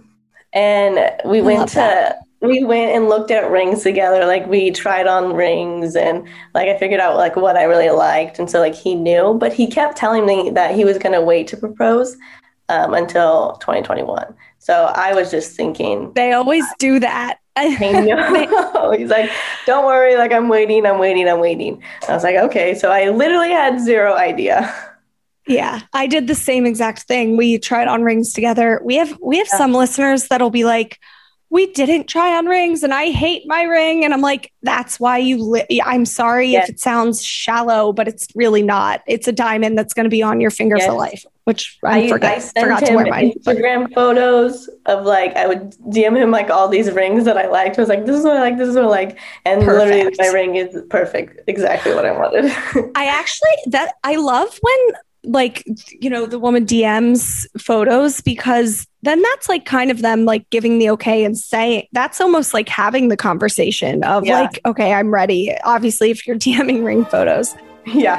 and we I went to, that. we went and looked at rings together. Like we tried on rings, and like I figured out like what I really liked. And so like he knew, but he kept telling me that he was going to wait to propose um, until twenty twenty-one. So I was just thinking. They always do that. He's like, don't worry, like I'm waiting, I'm waiting, I'm waiting. I was like, okay. So I literally had zero idea. Yeah, I did the same exact thing. We tried on rings together. We have we have yeah. some listeners that'll be like, we didn't try on rings and I hate my ring. And I'm like, that's why you, li- I'm sorry yes. if it sounds shallow, but it's really not. It's a diamond that's going to be on your finger yes. for life, which I, I, forgot, I sent forgot him to wear mine. Instagram but. photos of like, I would D M him like all these rings that I liked. I was like, this is what I like, this is what I like. And perfect. Literally my ring is perfect. Exactly what I wanted. I actually, that I love when like, you know, the woman D Ms photos, because then that's like kind of them like giving the okay and saying, that's almost like having the conversation of yeah. like, okay, I'm ready. Obviously, if you're DMing ring photos. Yeah.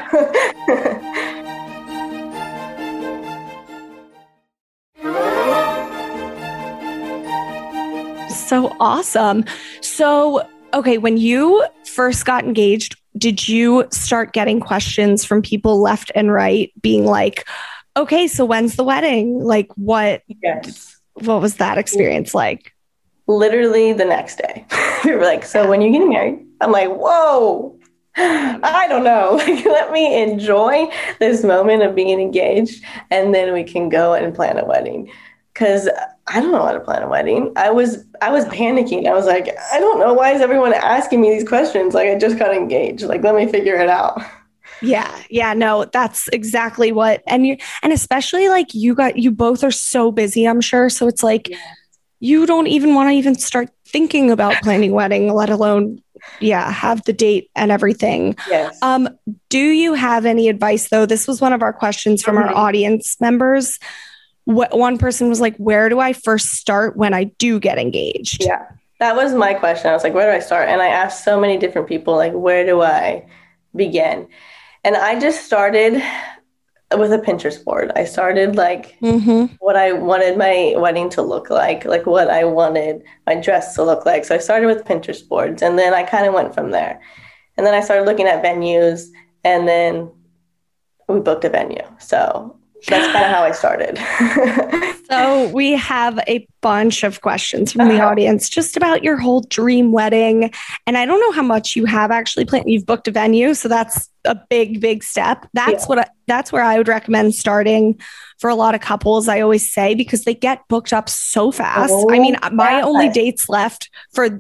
So awesome. So, okay, when you first got engaged, did you start getting questions from people left and right being like, okay, so when's the wedding? Like what, yes. what was that experience like? Literally the next day. We were like, so when are you getting married? I'm like, whoa, I don't know. Like, let me enjoy this moment of being engaged, and then we can go and plan a wedding. Because I don't know how to plan a wedding. I was I was panicking. I was like, I don't know. Why is everyone asking me these questions? Like, I just got engaged. Like, let me figure it out. Yeah. Yeah. No, that's exactly what, and you, and especially like you got, you both are so busy, I'm sure. So it's like, yeah. you don't even want to even start thinking about planning wedding, let alone, yeah, have the date and everything. Yes. Um, do you have any advice though? This was one of our questions from mm-hmm. our audience members. What one person was like, where do I first start when I do get engaged? Yeah, that was my question. I was like, where do I start? And I asked so many different people, like, where do I begin? And I just started with a Pinterest board. I started like mm-hmm. what I wanted my wedding to look like, like what I wanted my dress to look like. So I started with Pinterest boards, and then I kind of went from there. And then I started looking at venues, and then we booked a venue. So that's kind of how I started. So we have a bunch of questions from the uh-huh. audience just about your whole dream wedding. And I don't know how much you have actually planned. You've booked a venue, so that's a big, big step. That's yeah. what I, that's where I would recommend starting for a lot of couples. I always say, because they get booked up so fast. Oh, I mean, my yeah. only dates left for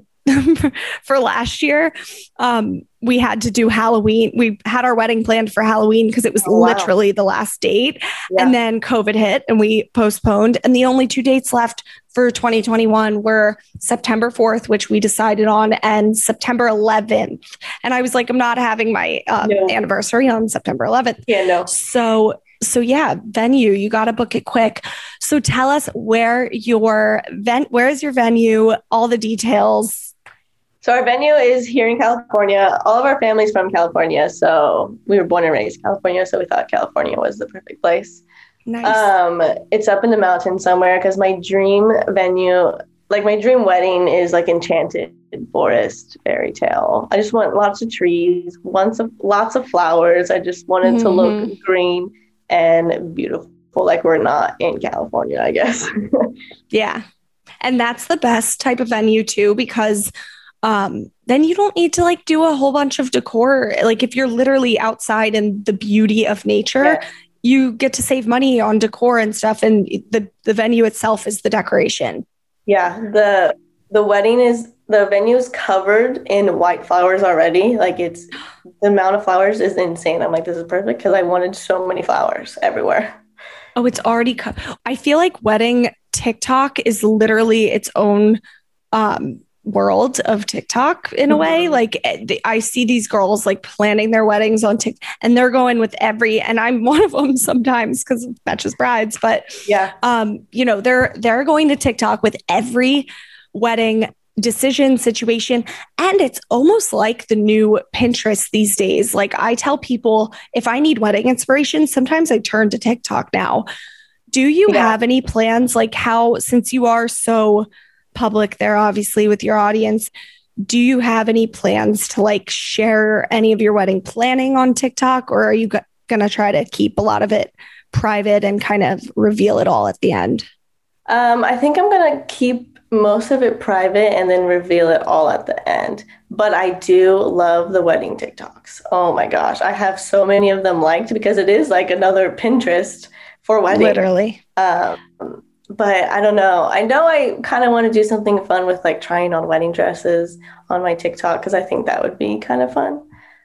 for last year, um, we had to do Halloween. We had our wedding planned for Halloween because it was oh, wow. literally the last date. Yeah. And then COVID hit and we postponed. And the only two dates left for twenty twenty-one were September fourth, which we decided on, and September eleventh. And I was like, I'm not having my uh, no. anniversary on September eleventh. Yeah, no. So So yeah, venue, you got to book it quick. So tell us where your vent, where is your venue, all the details. So our venue is here in California. All of our family's from California. So we were born and raised in California. So we thought California was the perfect place. Nice. Um, it's up in the mountains somewhere, because my dream venue, like my dream wedding is like enchanted forest fairy tale. I just want lots of trees, lots of, lots of flowers. I just wanted mm-hmm. to look green and beautiful, like we're not in California, I guess. Yeah. And that's the best type of venue too, because um, then you don't need to like do a whole bunch of decor. Like if you're literally outside in the beauty of nature, yeah. you get to save money on decor and stuff. And the, the venue itself is the decoration. Yeah. The, the wedding is, the venue is covered in white flowers already. Like it's, the amount of flowers is insane. I'm like, this is perfect, because I wanted so many flowers everywhere. Oh, it's already co- I feel like wedding TikTok is literally its own um, world of TikTok in a mm-hmm. way. Like I see these girls like planning their weddings on TikTok, and they're going with every, and I'm one of them sometimes because of Betches Brides, but yeah, um, you know, they're, they're going to TikTok with every wedding decision situation. And it's almost like the new Pinterest these days. Like I tell people, if I need wedding inspiration, sometimes I turn to TikTok now. Do you yeah. have any plans, like how, since you are so public there, obviously with your audience, do you have any plans to like share any of your wedding planning on TikTok, or are you g- going to try to keep a lot of it private and kind of reveal it all at the end? Um, I think I'm going to keep most of it private and then reveal it all at the end. But I do love the wedding TikToks. Oh my gosh. I have so many of them liked, because it is like another Pinterest for wedding. Literally. Um, but I don't know. I know I kind of want to do something fun with like trying on wedding dresses on my TikTok, because I think that would be kind of fun.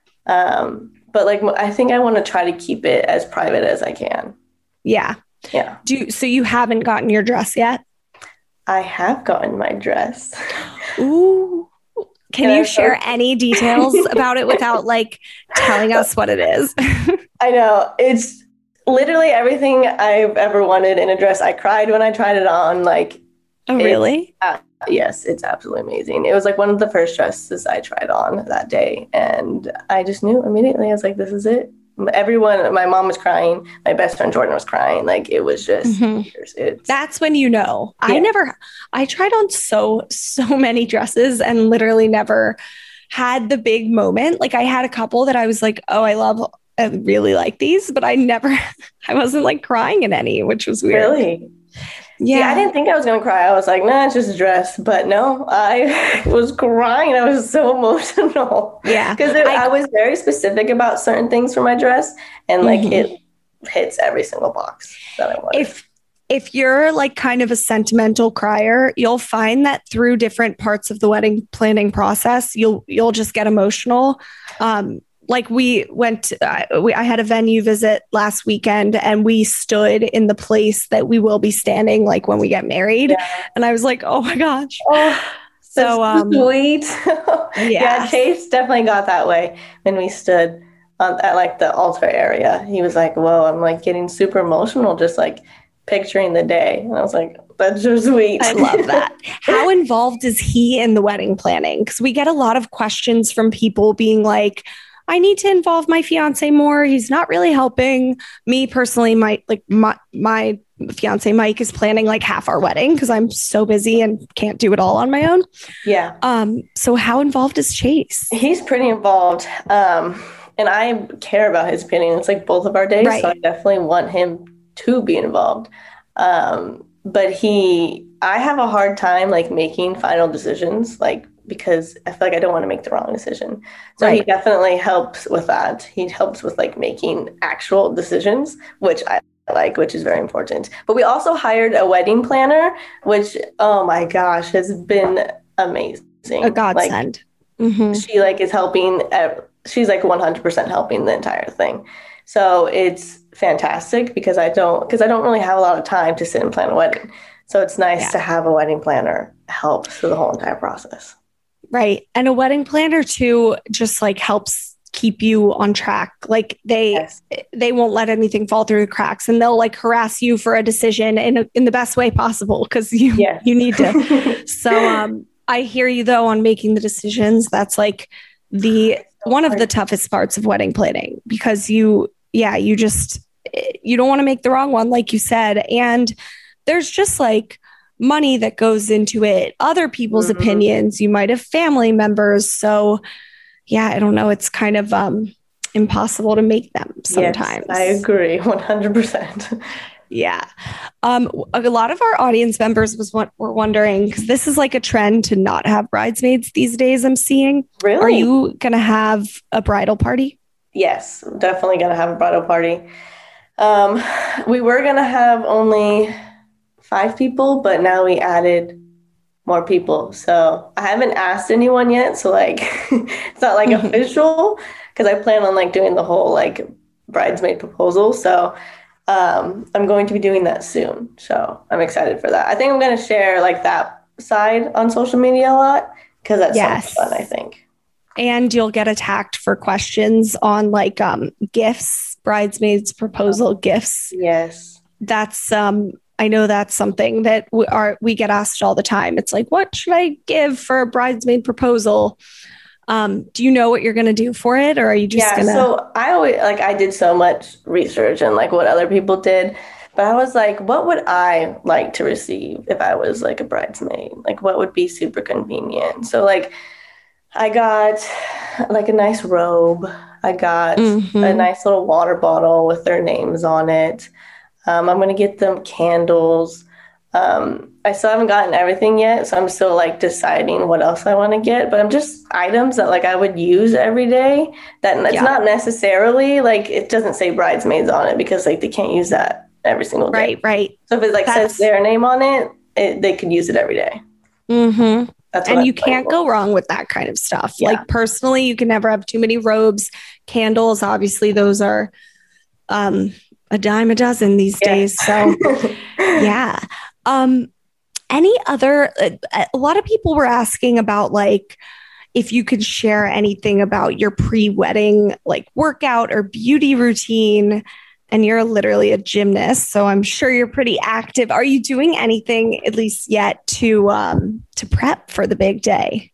Um, but like, I think I want to try to keep it as private as I can. Yeah. Yeah. Do so you haven't gotten your dress yet? I have gotten my dress. Ooh. Can and you share so- any details about it without like telling us what it is? I know. It's literally everything I've ever wanted in a dress. I cried when I tried it on. Like, oh, really? Uh, yes, it's absolutely amazing. It was like one of the first dresses I tried on that day. And I just knew immediately. I was like, this is it. Everyone, my mom was crying. My best friend Jordan was crying. Like it was just, mm-hmm. it's, that's when you know. Yeah. I never, I tried on so, so many dresses and literally never had the big moment. Like I had a couple that I was like, oh, I love, I really like these, but I never, I wasn't like crying in any, which was weird. Really? Yeah. yeah, I didn't think I was going to cry. I was like, nah, it's just a dress. But no, I was crying. I was so emotional. Yeah. Because I, I was very specific about certain things for my dress. And like mm-hmm. it hits every single box that I wanted. If if you're like kind of a sentimental crier, you'll find that through different parts of the wedding planning process, you'll you'll just get emotional. Um, like we went, uh, we, I had a venue visit last weekend, and we stood in the place that we will be standing like when we get married, yeah. and I was like, oh my gosh. Oh, so um, sweet. Yeah. yeah, Chase definitely got that way when we stood on, at like the altar area. He was like, whoa, I'm like getting super emotional just like picturing the day. And I was like, that's so sweet. I love that. How involved is he in the wedding planning? Because we get a lot of questions from people being like, I need to involve my fiance more. He's not really helping me personally. My like my my fiance Mike is planning like half our wedding because I'm so busy and can't do it all on my own. Yeah. Um. So how involved is Chase? He's pretty involved. Um. And I care about his opinion. It's like both of our days, right. So I definitely want him to be involved. Um. But he, I have a hard time like making final decisions, like. Because I feel like I don't want to make the wrong decision. So right. He definitely helps with that. He helps with like making actual decisions, which I like, which is very important. But we also hired a wedding planner, which, oh my gosh, has been amazing. A godsend. Like, mm-hmm. She like is helping. She's like one hundred percent helping the entire thing. So it's fantastic because I don't, because I don't really have a lot of time to sit and plan a wedding. So it's nice yeah. to have a wedding planner help through the whole entire process. Right. And a wedding planner too, just like helps keep you on track. Like they, yes. they won't let anything fall through the cracks, and they'll like harass you for a decision in a, in the best way possible. Cause you, yes. you need to. So um, I hear you though on making the decisions. That's like the, so one hard. of the toughest parts of wedding planning, because you, yeah, you just, you don't want to make the wrong one, like you said. And there's just like, money that goes into it, other people's mm-hmm. opinions, you might have family members. So yeah, I don't know. It's kind of um, impossible to make them sometimes. Yes, I agree. one hundred percent. Yeah. Um, a lot of our audience members was what were wondering, because this is like a trend to not have bridesmaids these days. I'm seeing. Really? Are you going to have a bridal party? Yes, definitely going to have a bridal party. Um, we were going to have only five people, but now we added more people. So I haven't asked anyone yet. So like, it's not like official, because I plan on like doing the whole like bridesmaid proposal. So um, I'm going to be doing that soon. So I'm excited for that. I think I'm going to share like that side on social media a lot, because that's yes. so much fun, I think. And you'll get attacked for questions on like um, gifts, bridesmaids proposal gifts. Yes. That's, um, I know that's something that we are, we get asked all the time. It's like, what should I give for a bridesmaid proposal? Um, do you know what you're going to do for it? Or are you just yeah, going to? So I always, like, I did so much research and like what other people did, but I was like, what would I like to receive if I was like a bridesmaid? Like, what would be super convenient? So like, I got like a nice robe. I got mm-hmm. a nice little water bottle with their names on it. Um, I'm going to get them candles. Um, I still haven't gotten everything yet, so I'm still like deciding what else I want to get, but I'm just items that like I would use every day, that it's yeah. not necessarily like, it doesn't say bridesmaids on it, because like they can't use that every single day. Right, right. So if it like That's... says their name on it, it, they could use it every day. Mm-hmm. That's and you can't go wrong with that kind of stuff. Yeah. Like personally, you can never have too many robes. Candles, obviously those are, um, a dime a dozen these yeah. days. So yeah. Um, any other, uh, a lot of people were asking about like, if you could share anything about your pre-wedding, like workout or beauty routine, and you're literally a gymnast. So I'm sure you're pretty active. Are you doing anything at least yet to, um, to prep for the big day?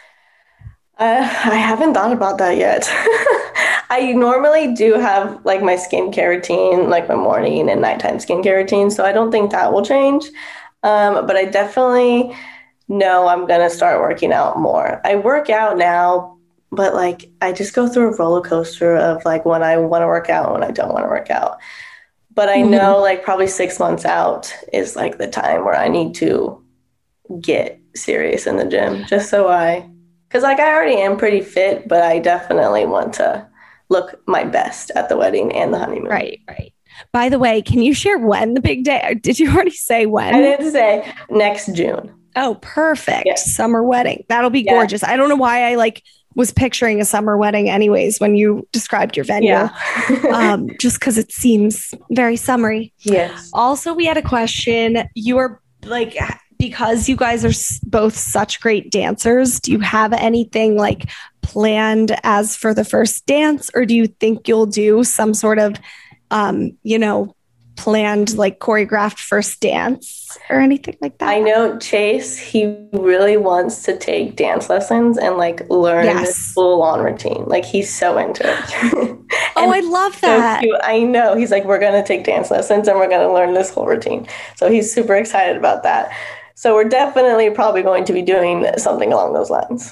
Uh, I haven't thought about that yet. I normally do have like my skincare routine, like my morning and nighttime skincare routine. So I don't think that will change. Um, but I definitely know I'm going to start working out more. I work out now, but like I just go through a roller coaster of like when I want to work out and when I don't want to work out. But I know mm-hmm. like probably six months out is like the time where I need to get serious in the gym, just so I, because like I already am pretty fit, but I definitely want to look my best at the wedding and the honeymoon. Right, right. By the way, can you share when the big day? Did you already say when? I didn't say next June. Oh, perfect. Yes. Summer wedding. That'll be Yeah. gorgeous. I don't know why I like was picturing a summer wedding anyways when you described your venue. Yeah. um, just because it seems very summery. Yes. Also, we had a question. You are like, because you guys are s- both such great dancers, do you have anything like planned as for the first dance, or do you think you'll do some sort of, um, you know, planned like choreographed first dance or anything like that? I know Chase, he really wants to take dance lessons and like learn Yes. this full on routine. Like he's so into it. Oh, And I love so that. cute. I know. He's like, we're going to take dance lessons and we're going to learn this whole routine. So he's super excited about that. So we're definitely probably going to be doing something along those lines.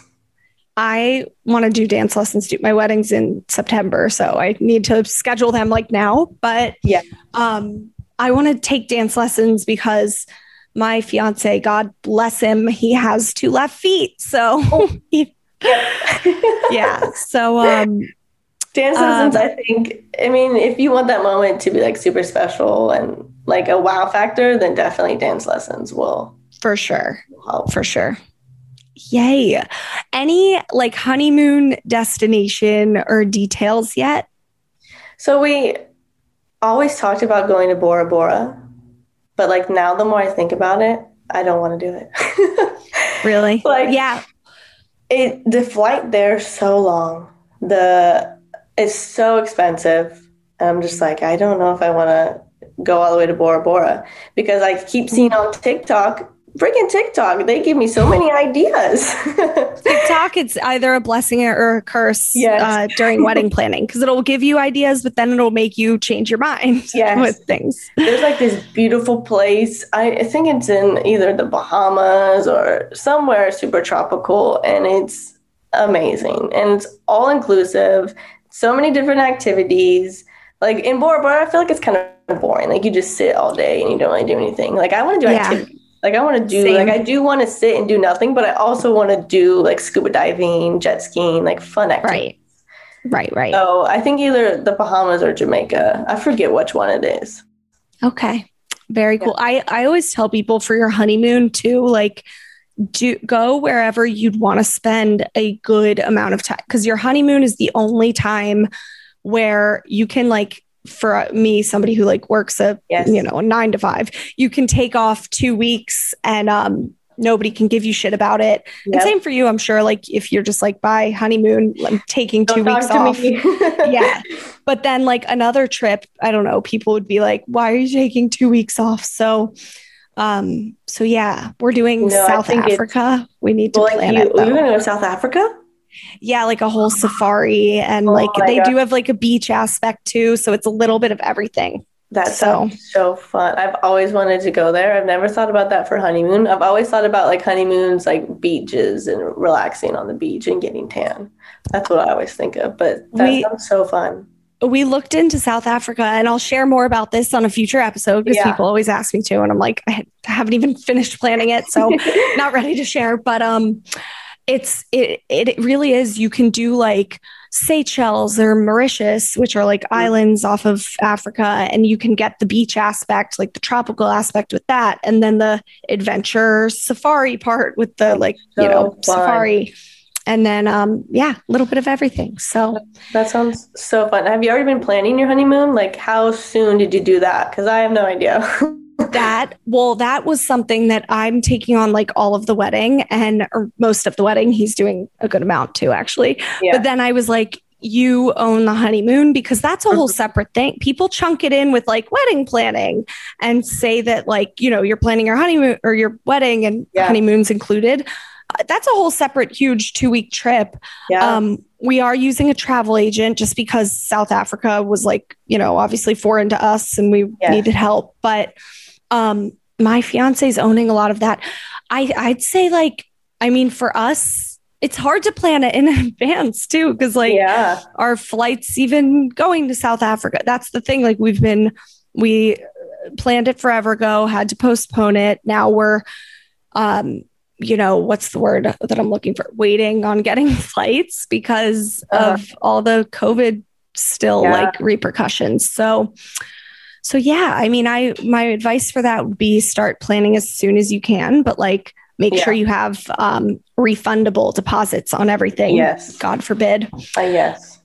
I want to do dance lessons too. My wedding's in September, so I need to schedule them like now. But Yeah. um, I want to take dance lessons because my fiance, God bless him, he has two left feet. So he- yeah. So um, Dance lessons, Um, I think, I mean, if you want that moment to be like super special and like a wow factor, then definitely dance lessons will for sure, help. for sure. Yay. Any like honeymoon destination or details yet? So we always talked about going to Bora Bora, but like now the more I think about it, I don't want to do it. Really? Like, yeah. It the flight there is so long. The it's so expensive. And I'm just like, I don't know if I want to go all the way to Bora Bora because I keep seeing on TikTok, freaking TikTok, they give me so many ideas. TikTok, it's either a blessing or a curse Yes. uh, during wedding planning because it'll give you ideas, but then it'll make you change your mind Yes. with things. There's like this beautiful place. I, I think it's in either the Bahamas or somewhere super tropical, and it's amazing. And it's all inclusive, so many different activities. Like in Bora Bora, I feel like it's kind of boring. Like you just sit all day and you don't really do anything. Like I want to do Yeah. activities. Like I want to do, Same. like I do want to sit and do nothing, but I also want to do like scuba diving, jet skiing, like fun activities. Right. Right, right. So I think either the Bahamas or Jamaica. I forget which one it is. Okay. Very cool. I, I always tell people for your honeymoon too, like do go wherever you'd want to spend a good amount of time because your honeymoon is the only time where you can like, for me, somebody who like works a, Yes. you know, a nine to five, you can take off two weeks and um, nobody can give you shit about it. And Yep. same for you, I'm sure. Like if you're just like, bye honeymoon, I'm taking two Don't weeks talk off. to me. Yeah. But then like another trip, I don't know, people would be like, why are you taking two weeks off? So, um, so yeah, we're doing No, I South think it's- Africa. We need to Well, like plan you, it. you're though. going to go to South Africa? Yeah, like a whole safari and Oh like my they God. do have like a beach aspect too. So it's a little bit of everything. That So- sounds so fun. I've always wanted to go there. I've never thought about that for honeymoon. I've always thought about like honeymoons, like beaches and relaxing on the beach and getting tan. That's what I always think of. But that We- sounds so fun. We looked into South Africa and I'll share more about this on a future episode because Yeah. people always ask me to. And I'm like, I haven't even finished planning it. So not ready to share, but um, it's it it really is. You can do like Seychelles or Mauritius, which are like islands off of Africa, and you can get the beach aspect, like the tropical aspect with that, and then the adventure safari part with the like you So know fun. safari, and then um yeah, a little bit of everything. So That sounds so fun. Have you already been planning your honeymoon? Like how soon did you do that? Because I have no idea. that well that was something that I'm taking on like all of the wedding and or most of the wedding. He's doing a good amount too actually. Yeah. But then I was like, you own the honeymoon because that's a whole Mhm. separate thing. People chunk it in with like wedding planning and say that like, you know, you're planning your honeymoon or your wedding and Yeah. honeymoon's included. Uh, That's a whole separate huge two week trip. Yeah. Um, we are using a travel agent just because South Africa was like, you know, obviously foreign to us and we Yes. needed help. But um, my fiance is owning a lot of that. I, I'd say like, I mean, for us, it's hard to plan it in advance too, because like yeah. our flights, even going to South Africa, that's the thing. Like we've been, we planned it forever ago, had to postpone it. Now we're, um, you know, what's the word that I'm looking for? Waiting on getting flights because Uh-huh. of all the COVID still Yeah. like repercussions. So, so yeah, I mean, I, my advice for that would be start planning as soon as you can, but like, make Yeah. sure you have um, refundable deposits on everything. Yes. God forbid. Uh, yes.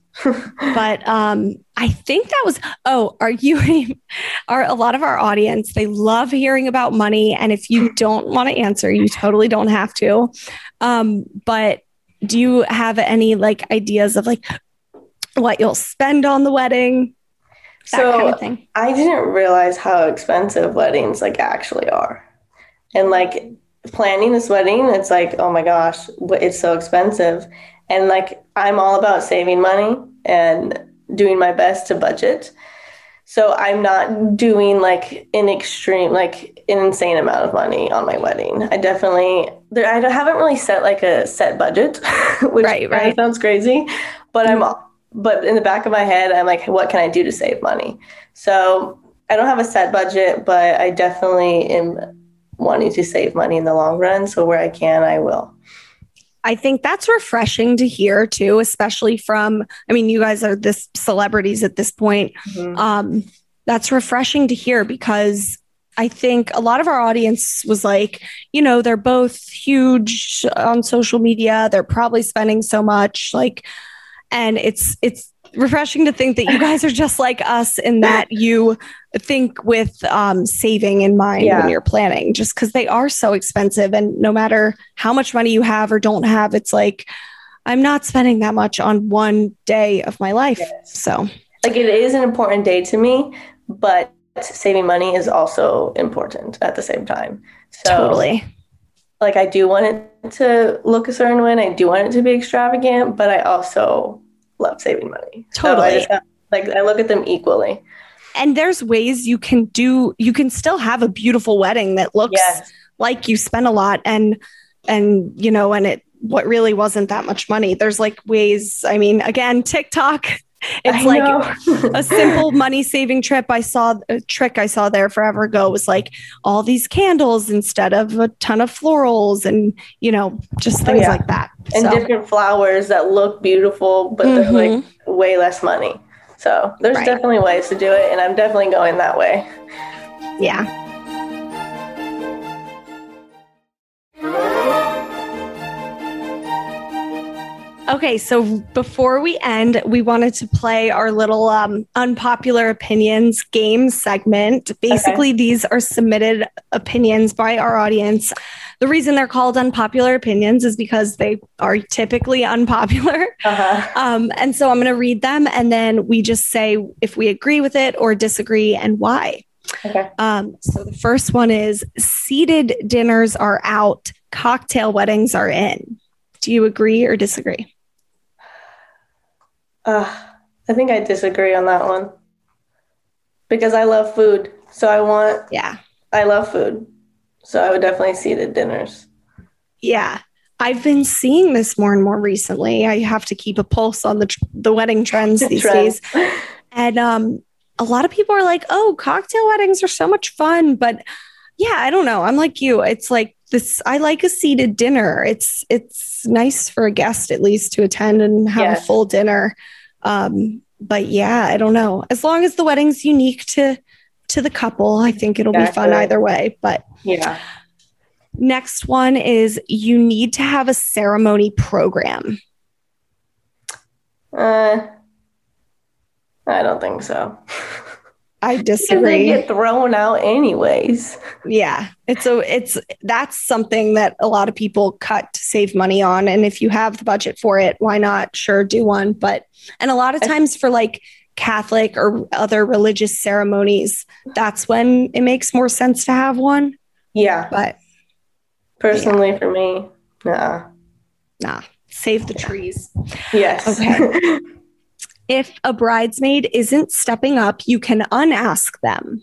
But um, I think that was, oh, are you, are a lot of our audience, they love hearing about money. And if you don't want to answer, you totally don't have to. Um, but do you have any like ideas of like what you'll spend on the wedding? That So kind of thing. I didn't realize how expensive weddings like actually are. And like planning this wedding, it's like, oh my gosh, wh- it's so expensive. And like, I'm all about saving money and doing my best to budget. So I'm not doing like an extreme, like an insane amount of money on my wedding. I definitely, there, I haven't really set like a set budget, which Right, kinda right. sounds crazy, but I'm, but in the back of my head, I'm like, what can I do to save money? So I don't have a set budget, but I definitely am wanting to save money in the long run. So where I can, I will. I think that's refreshing to hear too, especially from, I mean, you guys are this celebrities at this point. Mhm. Um, that's refreshing to hear because I think a lot of our audience was like, you know, they're both huge on social media. They're probably spending so much like, and it's, it's refreshing to think that you guys are just like us in that you think with um, saving in mind Yeah. when you're planning, just because they are so expensive. And no matter how much money you have or don't have, it's like, I'm not spending that much on one day of my life. Yes. So Like it is an important day to me, but saving money is also important at the same time. So totally. like I do want it to look a certain way. And I do want it to be extravagant, but I also love saving money. So I Totally. just have, like I look at them equally. And there's ways you can do, you can still have a beautiful wedding that looks Yes. like you spent a lot and, and, you know, and it, what really wasn't that much money. There's like ways, I mean, again, TikTok, it's I like know. a simple money saving trip. I saw a trick I saw there forever ago was like all these candles instead of a ton of florals and, you know, just things yeah. like that. and So, different flowers that look beautiful, but they're like Mhm. way less money. So there's Right. definitely ways to do it. And I'm definitely going that way. yeah. Okay, so before we end, we wanted to play our little um, unpopular opinions game segment. Basically, these are submitted opinions by our audience. The reason they're called unpopular opinions is because they are typically unpopular. Uh-huh. Um, and so I'm going to read them, and then we just say if we agree with it or disagree and why. Okay. Um, so the first one is seated dinners are out, cocktail weddings are in. Do you agree or disagree? Uh, I think I disagree on that one because I love food. So I want, Yeah. I love food. So I would definitely see the dinners. Yeah. I've been seeing this more and more recently. I have to keep a pulse on the tr- the wedding trends these Trends. days. And um, a lot of people are like, oh, cocktail weddings are so much fun. But yeah, I don't know. I'm like you. It's like this, I like a seated dinner. It's it's nice for a guest at least to attend and have Yes. a full dinner. Um, but yeah, I don't know. As long as the wedding's unique to to the couple, I think it'll be fun Exactly. either way. But Yeah. next one is you need to have a ceremony program. Uh, I don't think so. I Because they disagree. get thrown out anyways. Yeah, it's a it's that's something that a lot of people cut to save money on. And if you have the budget for it, why not? Sure, do one. But and a lot of times for like Catholic or other religious ceremonies, that's when it makes more sense to have one. Yeah. But Personally, for me, nah. nah, save the trees. Yes. Okay. If a bridesmaid isn't stepping up, you can unask them.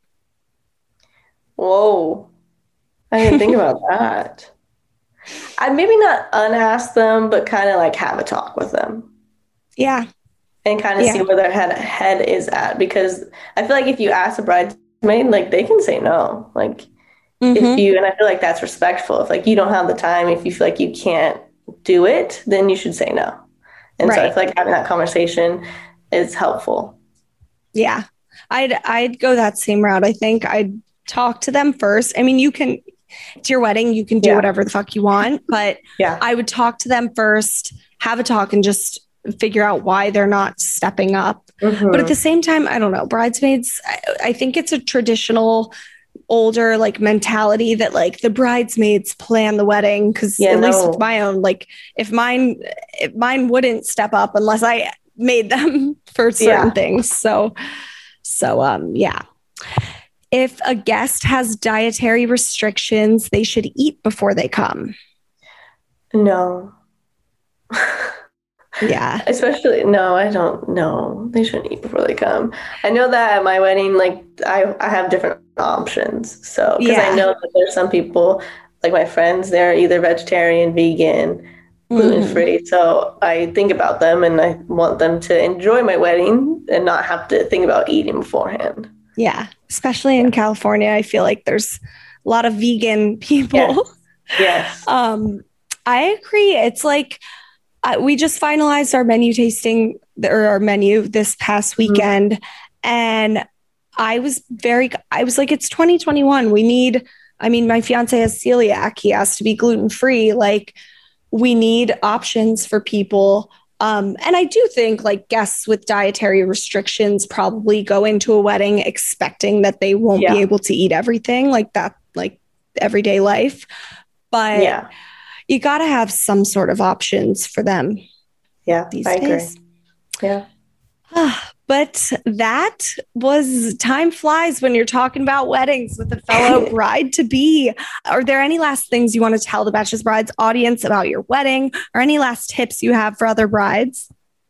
Whoa. I didn't think about that. I'd maybe not unask them, but kind of like have a talk with them Yeah, and kind of Yeah. see where their head head is at. Because I feel like if you ask a bridesmaid, like they can say no. Like Mhm. if you, and I feel like that's respectful. If like you don't have the time, if you feel like you can't do it, then you should say no. And so I Right. feel like having that conversation is helpful. Yeah. I'd I'd go that same route. I think I'd talk to them first. I mean, you can, it's your wedding, you can do Yeah. whatever the fuck you want, but Yeah. I would talk to them first, have a talk, and just figure out why they're not stepping up. Mhm. But at the same time, I don't know, bridesmaids, I, I think it's a traditional older like mentality that like the bridesmaids plan the wedding. Cause Yeah, at least no. with my own, like if mine, if mine wouldn't step up unless I made them for certain Yeah. things. So, so, um, yeah. If a guest has dietary restrictions, they should eat before they come. No. Yeah. Especially, no, I don't know. They shouldn't eat before they come. I know that at my wedding, like, I, I have different options. So, because Yeah. I know that there's some people, like my friends, they're either vegetarian, vegan, gluten free. So I think about them and I want them to enjoy my wedding and not have to think about eating beforehand. Yeah. Especially in California, I feel like there's a lot of vegan people. Yes. Yes. Um, I agree. It's like uh, we just finalized our menu tasting or our menu this past weekend, mm-hmm. and I was very. I was like, it's twenty twenty-one. We need. I mean, my fiance has celiac. He has to be gluten free. Like, we need options for people. Um, and I do think like guests with dietary restrictions probably go into a wedding expecting that they won't Yeah. be able to eat everything like that, like everyday life. But Yeah. you got to have some sort of options for them Yeah. these I days. agree. Yeah. But that was time flies when you're talking about weddings with a fellow bride to be. Are there any last things you want to tell the Betches Brides audience about your wedding, or any last tips you have for other brides?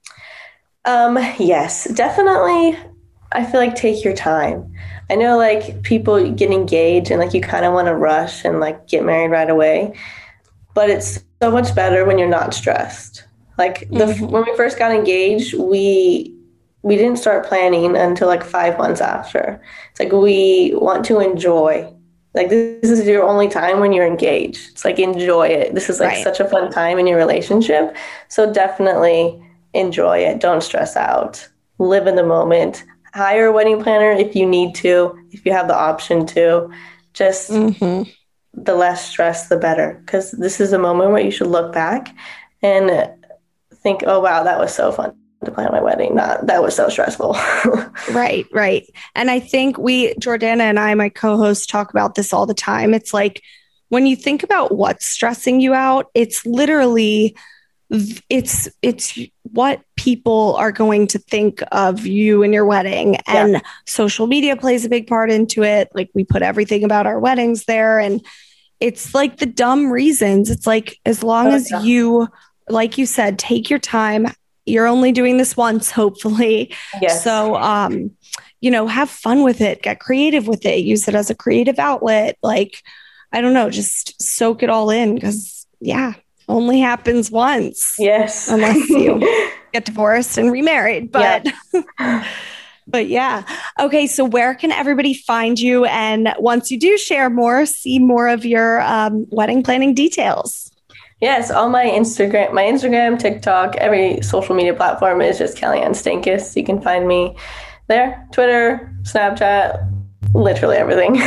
Um, yes, definitely. I feel like take your time. I know like people get engaged and like you kind of want to rush and like get married right away, but it's so much better when you're not stressed. Like the mm-hmm. when we first got engaged, we we didn't start planning until like five months after. It's like we want to enjoy. Like this is your only time when you're engaged. It's like enjoy it. This is like right. such a fun time in your relationship. So definitely enjoy it. Don't stress out. Live in the moment. Hire a wedding planner if you need to, if you have the option to. Just mm-hmm. the less stress, the better. Because this is a moment where you should look back and think, oh, wow, that was so fun to plan my wedding. Not that was so stressful. Right, right. And I think we, Jordana and I, my co-host, talk about this all the time. It's like when you think about what's stressing you out, it's literally it's it's what people are going to think of you and your wedding. And yeah. social media plays a big part into it. Like we put everything about our weddings there, and it's like the dumb reasons. It's like as long oh, as yeah. you, like you said, take your time. You're only doing this once, hopefully. Yes. So, um, you know, have fun with it, get creative with it, use it as a creative outlet. Like, I don't know, just soak it all in because, yeah, only happens once. Yes. Unless you get divorced and remarried. But, yeah. but yeah. Okay. So where can everybody find you? And once you do share more, see more of your um, wedding planning details. Yes, all my Instagram, my Instagram, TikTok, every social media platform is just Kellyanne Stankus. You can find me there, Twitter, Snapchat, literally everything.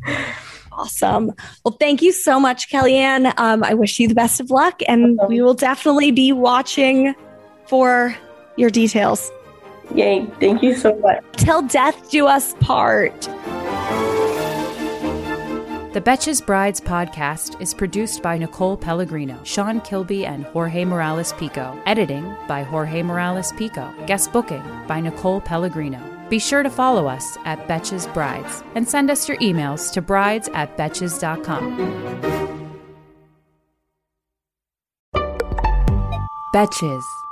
Awesome. Well, thank you so much, Kellyanne. Um, I wish you the best of luck, and awesome. We will definitely be watching for your details. Yay. Thank you so much. Till death do us part. The Betches Brides podcast is produced by Nicole Pellegrino, Sean Kilby, and Jorge Morales Pico. Editing by Jorge Morales Pico. Guest booking by Nicole Pellegrino. Be sure to follow us at Betches Brides and send us your emails to brides at betches dot com. Betches.